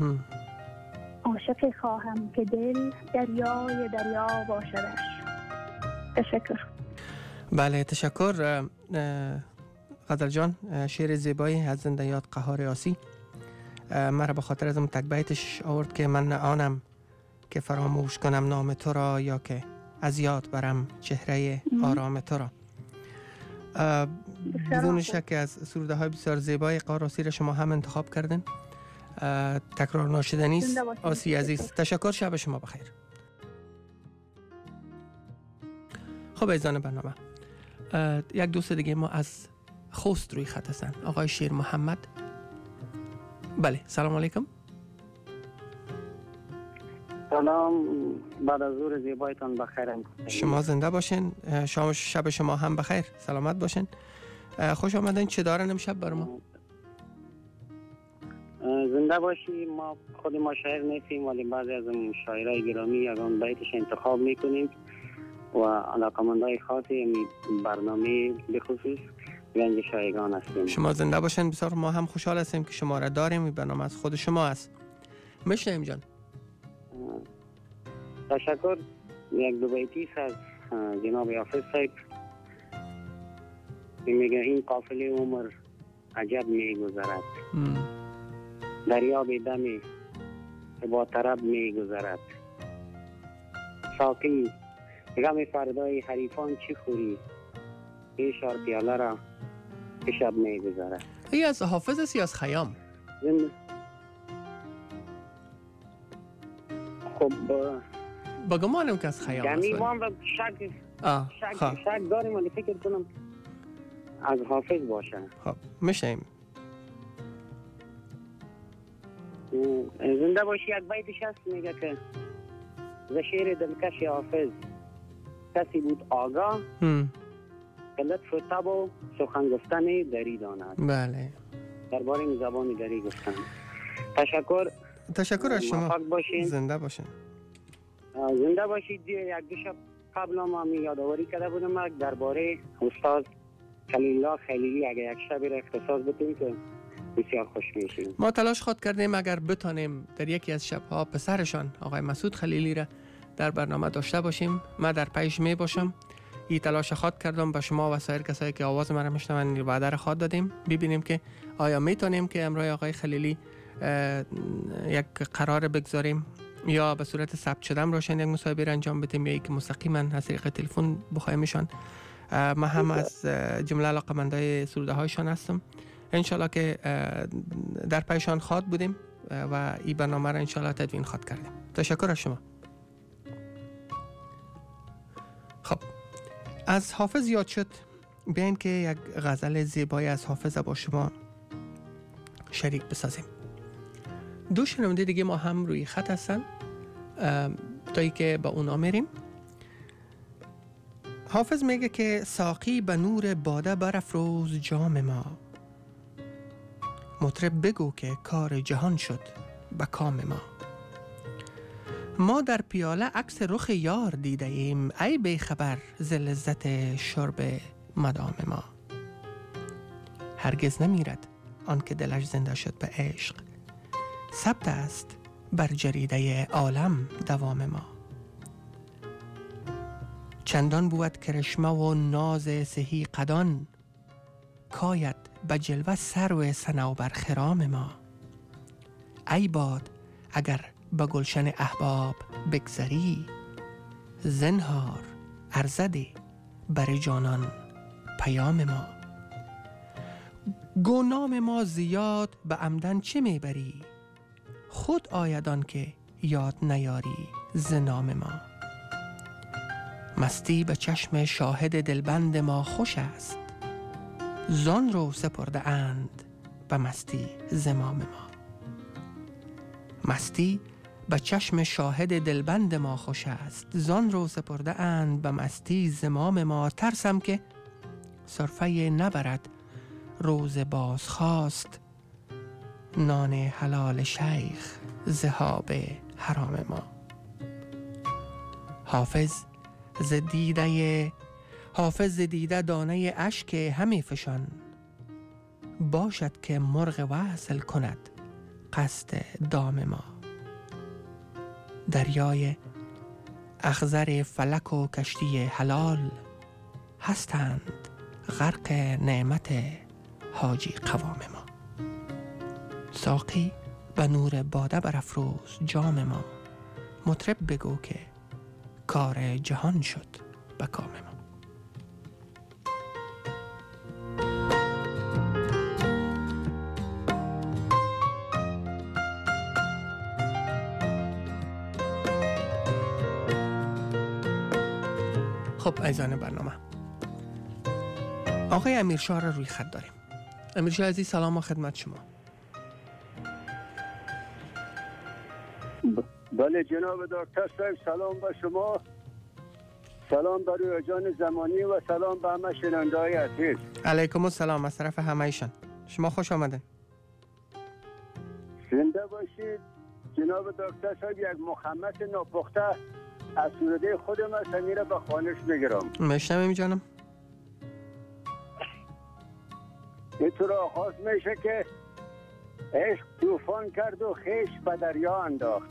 عاشق خواهم که دل دریای دریا باشدش. تشکر. بله تشکر غزل جان. شعر زیبایی از زنده یاد قهار آسی. مرا به خاطر ازم تک بیتش آورد که من آنم که فراموش کنم نام تو را، یا که از یاد برم چهره آرام تو را. بدون شک از سروده های بسیار زیبای قهار آسی را شما هم انتخاب کردین. تکرار ناشدنی است. آسی عزیز تشکر. شب شما بخیر. خب ایزان برنامه، یک دوست دیگه ما از خوست روی خط هستن، آقای شیر محمد. بله سلام علیکم. سلام، بعد از ظهر زیبایتان بخیرم. شما زنده باشین. شام شب شما هم بخیر، سلامت باشین. خوش آمدین. چه دارن امشب بر ما؟ زنده باشی. ما خود ما شاعر نیستیم، ولی بعضی از شاعرای گرامی یگان بیتش انتخاب میکنیم و علاقمندای خاصی برنامه بخصوص گنج شایگان هستیم. شما زنده باشین. بسیار ما هم خوشحال هستیم که شما را داریم. این برنامه از خود شما است. میشنیم جان. تشکر. یک دو بیتی از جناب حافظ صاحب میگه این قافله عمر عجب میگذرد، دریا به دمی که با طرب میگذرد. ساقی غم فردای حریفان چی خوری، بیشار پیاله را که شب میگذرد. ای از حافظ است یا از خیام؟ خب با گمانم که از خیام است. یعنی ما هم شک شک شک داریم، ولی فکر کنم از حافظ باشه. خب میشیم. زنده باشی. یک بیتش هست میگه که ز شعر دلکش حافظ کسی بود آگاه، که لطف و طب و سخن گفتن دری داند. بله، درباره این زبان دری گفتن. تشکر. تشکر از شما. باشین. زنده باشین. زنده باشید. یک دو شب قبل ما می یادآوری کرده بودم درباره استاد خلیل الله خلیلی، اگه یک شب را اختصاص بدیم که بسیار خوش میشیم. ما تلاش خود کردیم اگر بتانیم در یکی از شبها پسرشان آقای مسعود خلیلی را در برنامه داشته باشیم. ما در پیش می باشم. این تلاش خود کردم. به شما و سایر کسایی که آواز من را میشنون وعده را خود دادیم. ببینیم که آیا میتونیم که امروز آقای خلیلی یک قرار بگذاریم یا به صورت ثبت شده روشن یک مصاحبه را انجام بدیم، یا یک مستقیما از طریق تلفن بخوایمشان. ما هم از جمله علاقمندای سروده هایشان هستم. انشالله که در پیشان خواد بودیم و این برنامه را انشالله تدوین خواد کردیم. تشکر از شما. خب از حافظ یاد شد، بیاین که یک غزل زیبایی از حافظ با شما شریک بسازیم. دو شنونده دیگه ما هم روی خط هستن تایی که با اونا میریم. حافظ میگه که ساقی به نور باده برافروز جام ما، مطرب بگو که کار جهان شد به کام ما. ما در پیاله عکس رخ یار دیده ایم، ای بی خبر ز لذت شرب مدام ما. هرگز نمیرد آن که دلش زنده شد به عشق، ثبت است بر جریده عالم دوام ما. چندان بود کرشمه و ناز سهی قدان، یکایت به جلوه سرو صنوبر خرام ما. ای باد اگر به گلشن احباب بگذری، زنهار ارزده بر جانان پیام ما. گنام ما زیاد به عمدن چه میبری، خود آیدان که یاد نیاری ز نام ما. مستی به چشم شاهد دلبند ما خوش است، زان رو سپرده اند به مستی زمام ما. مستی به چشم شاهد دلبند ما خوش است، زان رو سپرده اند به مستی زمام ما. ترسم که صرفه نبرد روز بازخواست، نان حلال شیخ ذهاب حرام ما. حافظ ز دیده حافظ ز دیده دانه اشک همی فشان، باشد که مرغ وصل کند قصد دام ما. دریای اخضر فلک و کشتی حلال، هستند غرق نعمت حاجی قوام ما. ساقی به نور باده برافروز جام ما، مطرب بگو که کار جهان شد به کام ما. خب عزیزان برنامه، آقای امیرشاه را روی خط داریم. امیرشاه عزیز سلام و خدمت شما. بله جناب دکتر صاحب، سلام به شما، سلام به روی جان زمانی و سلام به همه شنونده های عزیز. علیکم السلام از طرف همه ایشان. شما خوش آمدین. زنده باشید جناب دکتر صاحب. یک مخمس ناپخته از سروده خودم است، میره به خانش میگیرم. مشنویم جانم. اینطور آغاز میشه که عشق طوفان کرد و خیش به دریا انداخت.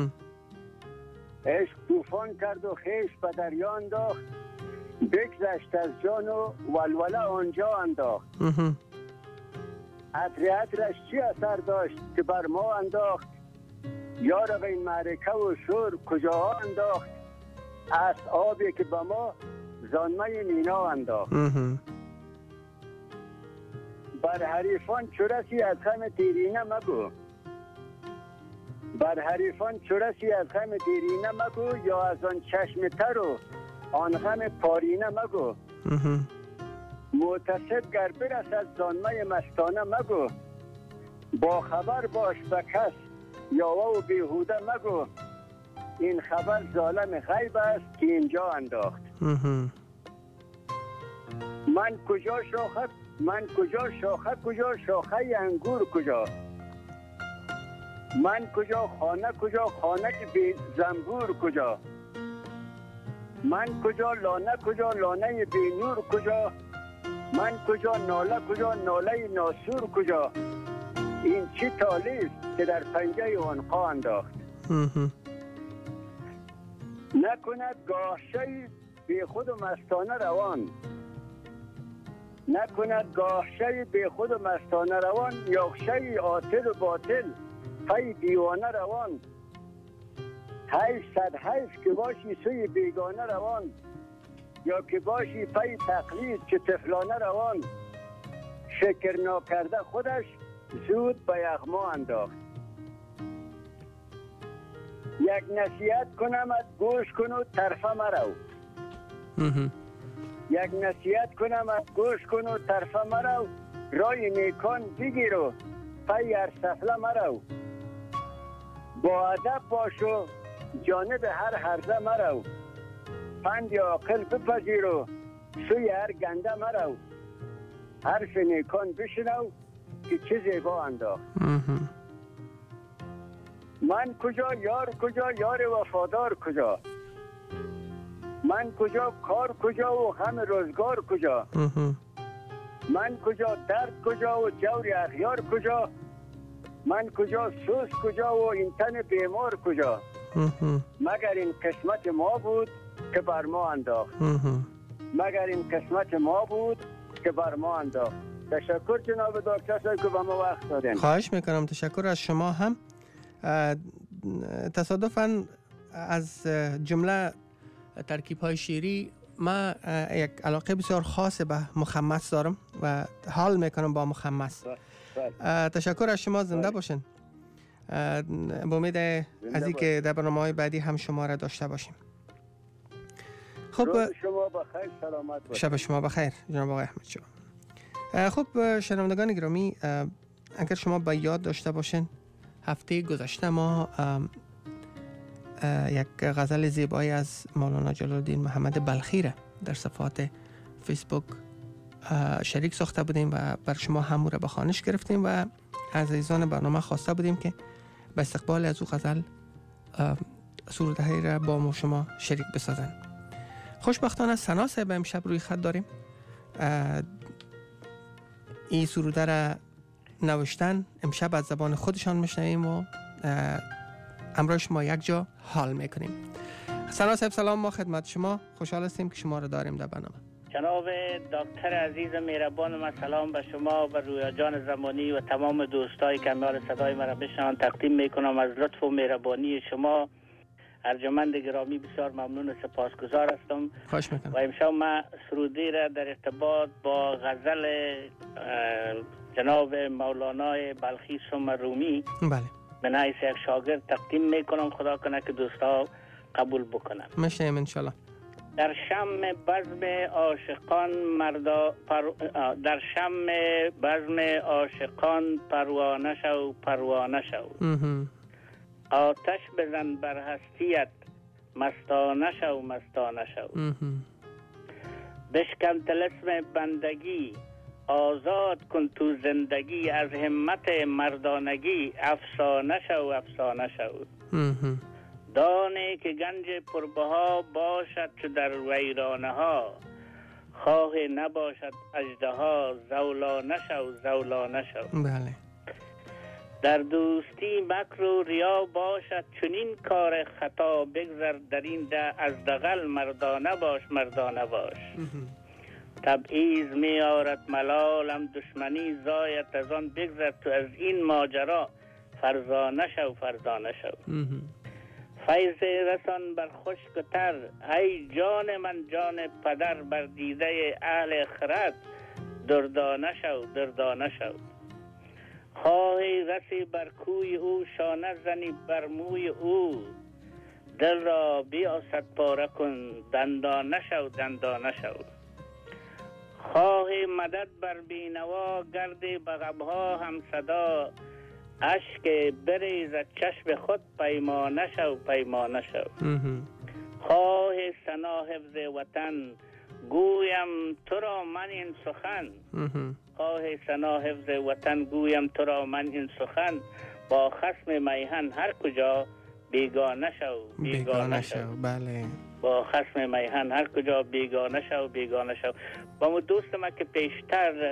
عشق طوفان کرد و خیش به دریا انداخت، بگذشت از جان و ولوله آنجا انداخت. عطر عطرش چی اثر داشت که بر ما انداخت، یارب این معرکه و شور کجا انداخت، از آبی که به ما زانمه مینا انداخت. بر حریفان چورسی از غم دیرینه مگو، بر حریفان چورسی از غم دیرینه مگو، یا از آن چشم تر و آن غم پارینه مگو. متصب گر برس از زانمه مستانه مگو، با خبر باش به کس یاوه و بیهوده مگو، این خبر ظالم غیب است که اینجا انداخت. من کجا شاخه من کجا شاخه کجا شاخه انگور کجا، من کجا خانه کجا خانه بی زنبور کجا، من کجا لانه کجا لانه بی نور کجا، من کجا ناله کجا ناله ناسور کجا، این چی تالیست که در پنجه عنقا انداخت. نکند گاهشهی بی خود و مستانه روان، نکند گاهشهی بی خود و مستانه روان، یاخشهی آتل و باطل پی دیوانه روان، حیف صد حیف که باشی سوی بیگانه روان، یا که باشی پی تقلید که طفلانه روان، شکر ناکرده خودش زود به یغما انداخت. یک نصیحت کنمت گوش کن و طرفه مرو، یک نصیحت کنمت گوش کن و طرفه مرو، رای نیکان بگیر و پی هر سفله مرو، با ادب باش و جانب هر هرزه مرو، پند عاقل بپذیر و سوی هر گنده مرو، حرف نیکان بشنو که چه زیبا انداخت. من کجا یار کجا یار وفادار کجا، من کجا کار کجا و غم روزگار کجا، من کجا درد کجا و جور اغیار کجا، من کجا سوز کجا و این تن بیمار کجا، مگر این قسمت ما بود که بر ما انداخت، مگر این قسمت ما بود که بر ما انداخت. تشکر جناب دکتر صاحب که به ما وقت دادین. خواهش میکنم. تشکر از شما هم. تصادفاً از جمله ترکیب های شیری ما یک علاقه بسیار خاص به مخمس دارم و حال میکنم با مخمس. تشکر از شما. زنده باشین. با امید از اینکه در برنامه‌های بعدی هم شما را داشته باشیم. خب شما بخیر، سلامت باشید. شب شما بخیر جناب آقای احمد شاه. خب شنوندگان گرامی، اگر شما به یاد داشته باشین هفته گذشته ما یک غزل زیبایی از مولانا جلال الدین محمد بلخی را در صفحات فیسبوک شریک ساخته بودیم و بر شما هم را به خوانش گرفتیم و از عزیزان برنامه خواسته بودیم که به استقبال از او غزل سرودهایی را با ما شما شریک بسازن. خوشبختانه ثنا صاحب امشب روی خط داریم. این سروده را نوشتن امشب از زبان خودشان میشنویم و همراه شما یک جا حال میکنیم. ثنا صاحب سلام، ما خدمت شما. خوشحال هستیم که شما را داریم در برنامه. جناب دکتر عزیز مهربان، من سلام به شما و رویا جان زمانی و تمام دوستایی که میال صدای مرا بشنوند تقدیم میکنم. از لطف و مهربانی شما ارجمند گرامی بسیار ممنون و سپاسگزار هستم. خواهش میکنم. و امشب ما سرودی را در ارتباط با غزل جناب مولانا بلخی ثم رومی بله من حیث یک شاگرد تقدیم میکنم. خدا کنه که دوستا قبول بکنن. میشیم انشالله. در شم بزم عاشقان مردا پر... در شم بزم عاشقان پروانه شو پروانه شو آتش بزن بر هستیت مستانه شو مستانه شو بشکن طلسم بندگی آزاد کن تو زندگی از همت مردانگی افسانه شو افسانه شو دانه که گنج پربها باشد چو در ویرانه ها خواه نباشد اژدها زولانه شو زولانه شو بله. در دوستی مکر و ریا باشد چنین کار خطا بگذر در این ده از دغل مردانه باش مردانه باش تبعیض می آرد ملالم دشمنی زایت از آن بگذر تو از این ماجرا فرزانه شو فرزانه شو فیض رسان بر خشک و تر ای جان من جان پدر بر دیده اهل خرد دردانه شو دردانه شو خواهی رسی بر کوی او شانه زنی بر موی او دل را بیا صد پاره کن دندانه شو دندانه شو خواهی مدد بر بینوا گردی بغبها هم صدا اشک بریزد چشم خود پیمانه شو پیمانه شو خواه ثنا حفظ وطن گویم تو را من این سخن خواه ثنا حفظ وطن گویم تو را من این سخن با خصم میهن هر کجا بیگانه شو بیگانه شو بله با خصم میهن هر کجا بیگانه شو بیگانه شو. با مو دوست ما که پیشتر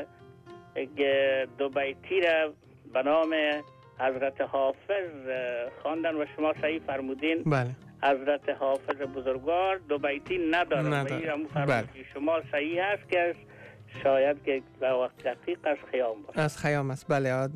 دو بیتی را به نام حضرت حافظ خواندن و شما صحیح فرمودین. بله. حضرت حافظ بزرگوار دو بیتی ندارن. ندارن. بله. شما صحیح هست که شاید که به وقت دقیق از خیام باشه. از خیام است. بله.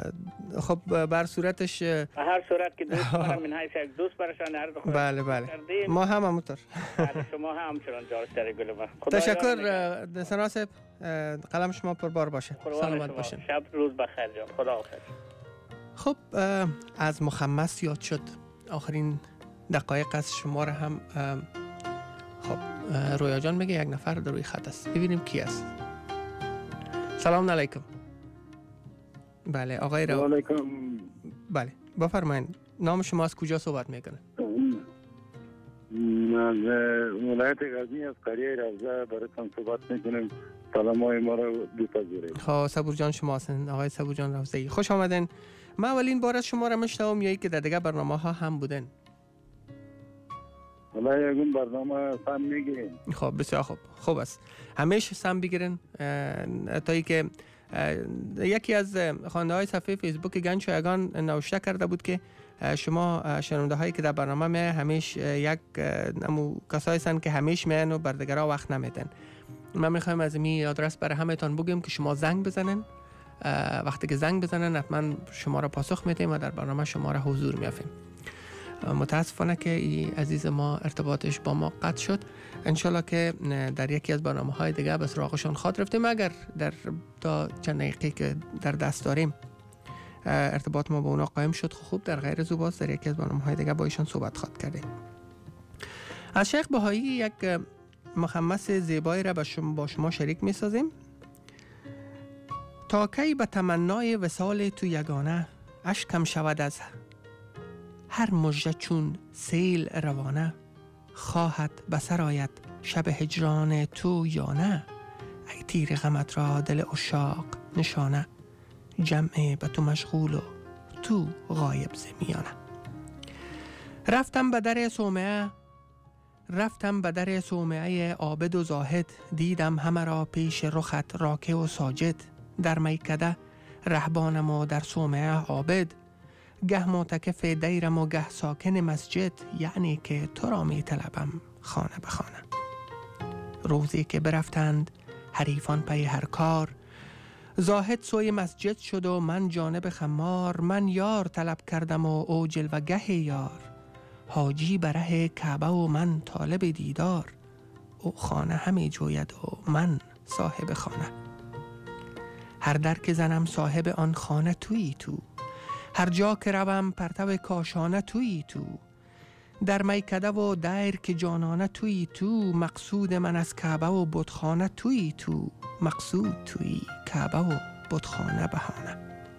خب بر صورتش به هر صورت که دوست برم من حیث یک دوست برشان عرض خود بله بله کردیم. ما هم همونطور. شما هم همچنان جارستر گل من. تشکر ثنا صاحب. قلم شما پربار باشه. سلامت باشین. شب روز بخیر جان. خدا حافظ. خب از مخمس یاد شد. آخرین دقایق از شما را هم خب رویا جان میگه یک نفر در روی خط است. ببینیم کی است. سلام علیکم. بله آقای رو. علیکم. بله بفرمایید. نام شما از کجا صحبت میکنه؟ از ولایت غزنی از قریه روضه براتون صحبت میکنم. سلامای ما رو بپذیرید. خب صبور جان شما هستین آقای صبور جان روضه‌ای. خوش آمدین. من اولین بار از شما را میشنوم یا که در دیگه برنامه ها هم بودن؟ والله یکون برنامه سم میگیرین. خب بسیار خوب. خوب است. همیشه سم بگیرین تا ای که یکی از خواننده های صفحه فیسبوک گنج شایگان نوشته کرده بود که شما شنونده هایی که در برنامه می همیشه یک نمو کسایی هستند که همیشه میان و بر دیگرها وقت نمیدن. من میخوایم از این آدرس برای همه تان بگیم که شما زنگ بزنن. وقتی که زنگ بزنن حتما شما را پاسخ میدیم و در برنامه شما را حضور میافیم. متاسفانه که ای عزیز ما ارتباطش با ما قطع شد. انشالله که در یکی از برنامه های دیگه به سراغشان خواهد رفتیم. اگر در تا چند دقیقه که در دست داریم ارتباط ما با اونا قائم شد خوب، در غیر زوباست در یکی از برنامه های دیگه با ایشان صحبت خواهد کردیم. از شیخ بهایی یک مخمس زیبایی را با شما شریک می سازیم. تا کی به تمنای وصال تو یگانه، اشکم شود از هر مژده چون سیل روانه. خواهد بسر آید شب هجران تو یا نه، ای تیر غمت را دل عشاق نشانه. جمع به تو مشغول و تو غایب زمیانه. رفتم به در صومعه رفتم به در صومعه عابد و زاهد، دیدم همه را پیش رخت راکع و ساجد. در میکده رهبانم و در صومعه عابد، گه معتکف دیرم و گه ساکن مسجد. یعنی که تو را می طلبم خانه به خانه. روزی که برفتند حریفان پی هر کار، زاهد سوی مسجد شد و من جانب خمار. من یار طلب کردم و او جلوگه یار، حاجی بره کعبه و من طالب دیدار. او خانه همی جوید و من صاحب خانه. هر در که زنم صاحب آن خانه تویی تو، هر جا که روم پرتو کاشانه تویی تو. در میکده و دیر که جانانه تویی تو، مقصود من از کعبه و بتخانه تویی تو. مقصود تویی کعبه و بتخانه بهانه.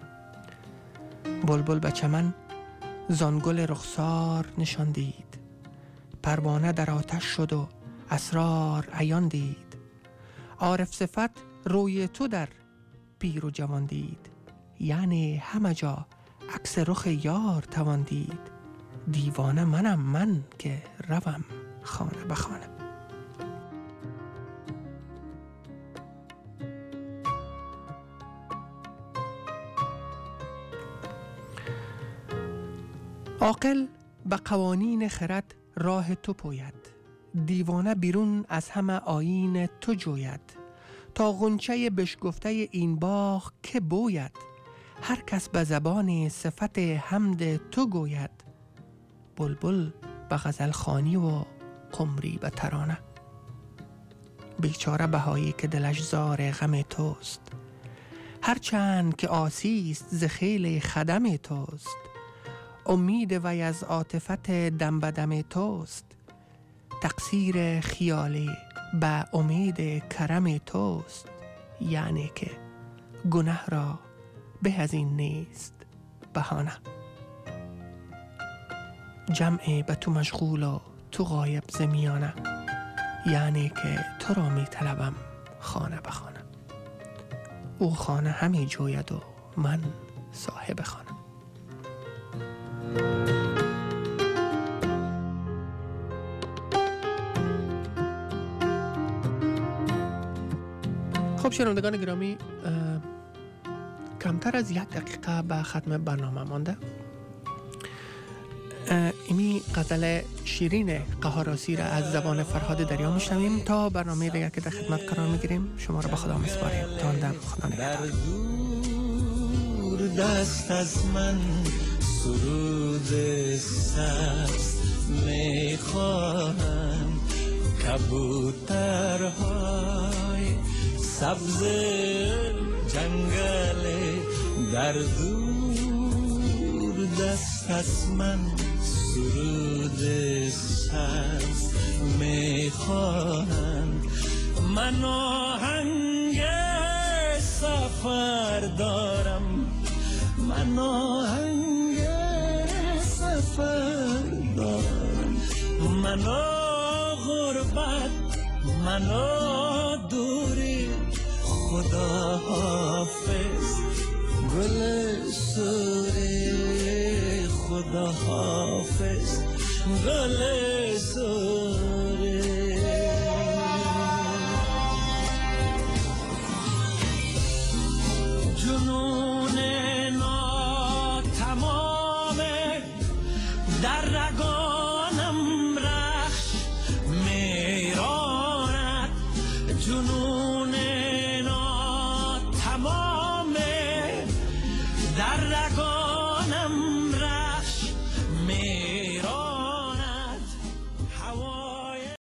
بلبل به چمن زانگل رخسار نشان دید، پروانه در آتش شد و اسرار عیان دید. عارف صفت روی تو در پیر و جوان دید، یعنی همه جا عکس رخ یار توان دید. دیوانه منم من که روم خانه به خانه. عاقل به قوانین خرد راه تو پوید، دیوانه بیرون از همه آیین تو جوید. تا غنچه بشگفته این باغ که بوید، هر کس به زبان صفت حمد تو گوید. بلبل به غزل خوانی و قمری به ترانه. بیچاره بهایی که دلش زار غم توست، هرچند که آسیست ز خیل خدم توست. امید وی از عاطفت دم به دم توست، تقصیر خیالی به امید کرم توست. یعنی که گناه را به از این نیست بهانه. جمع به تو مشغول و تو غایب زمیانه، یعنی که تو را می طلبم خانه به خانه. او خانه همی جوید و من صاحب خانه. خب شنوندگان گرامی، کمتر از یک دقیقه به ختم برنامه مانده. ایمی غزل شیرین قهاراسی را از زبان فرهاد دریا میشنویم. تا برنامه دیگر که در خدمت قرار میگیریم شما را به خدا میسپاریم. تا آن دم خدا نگهدار. دست از من سرود سبز میخواهم، کبوترهای سبز جنگل در دور. دست از من سرود سبز میخواهم. من آهنگ سفر دارم، من آهنگ سفر دارم. من غربت، من دوری، خدا حافظ گل سوری. خدا حافظ گل سوری. جنون ناتمام در رگانم رخش میراند. جنون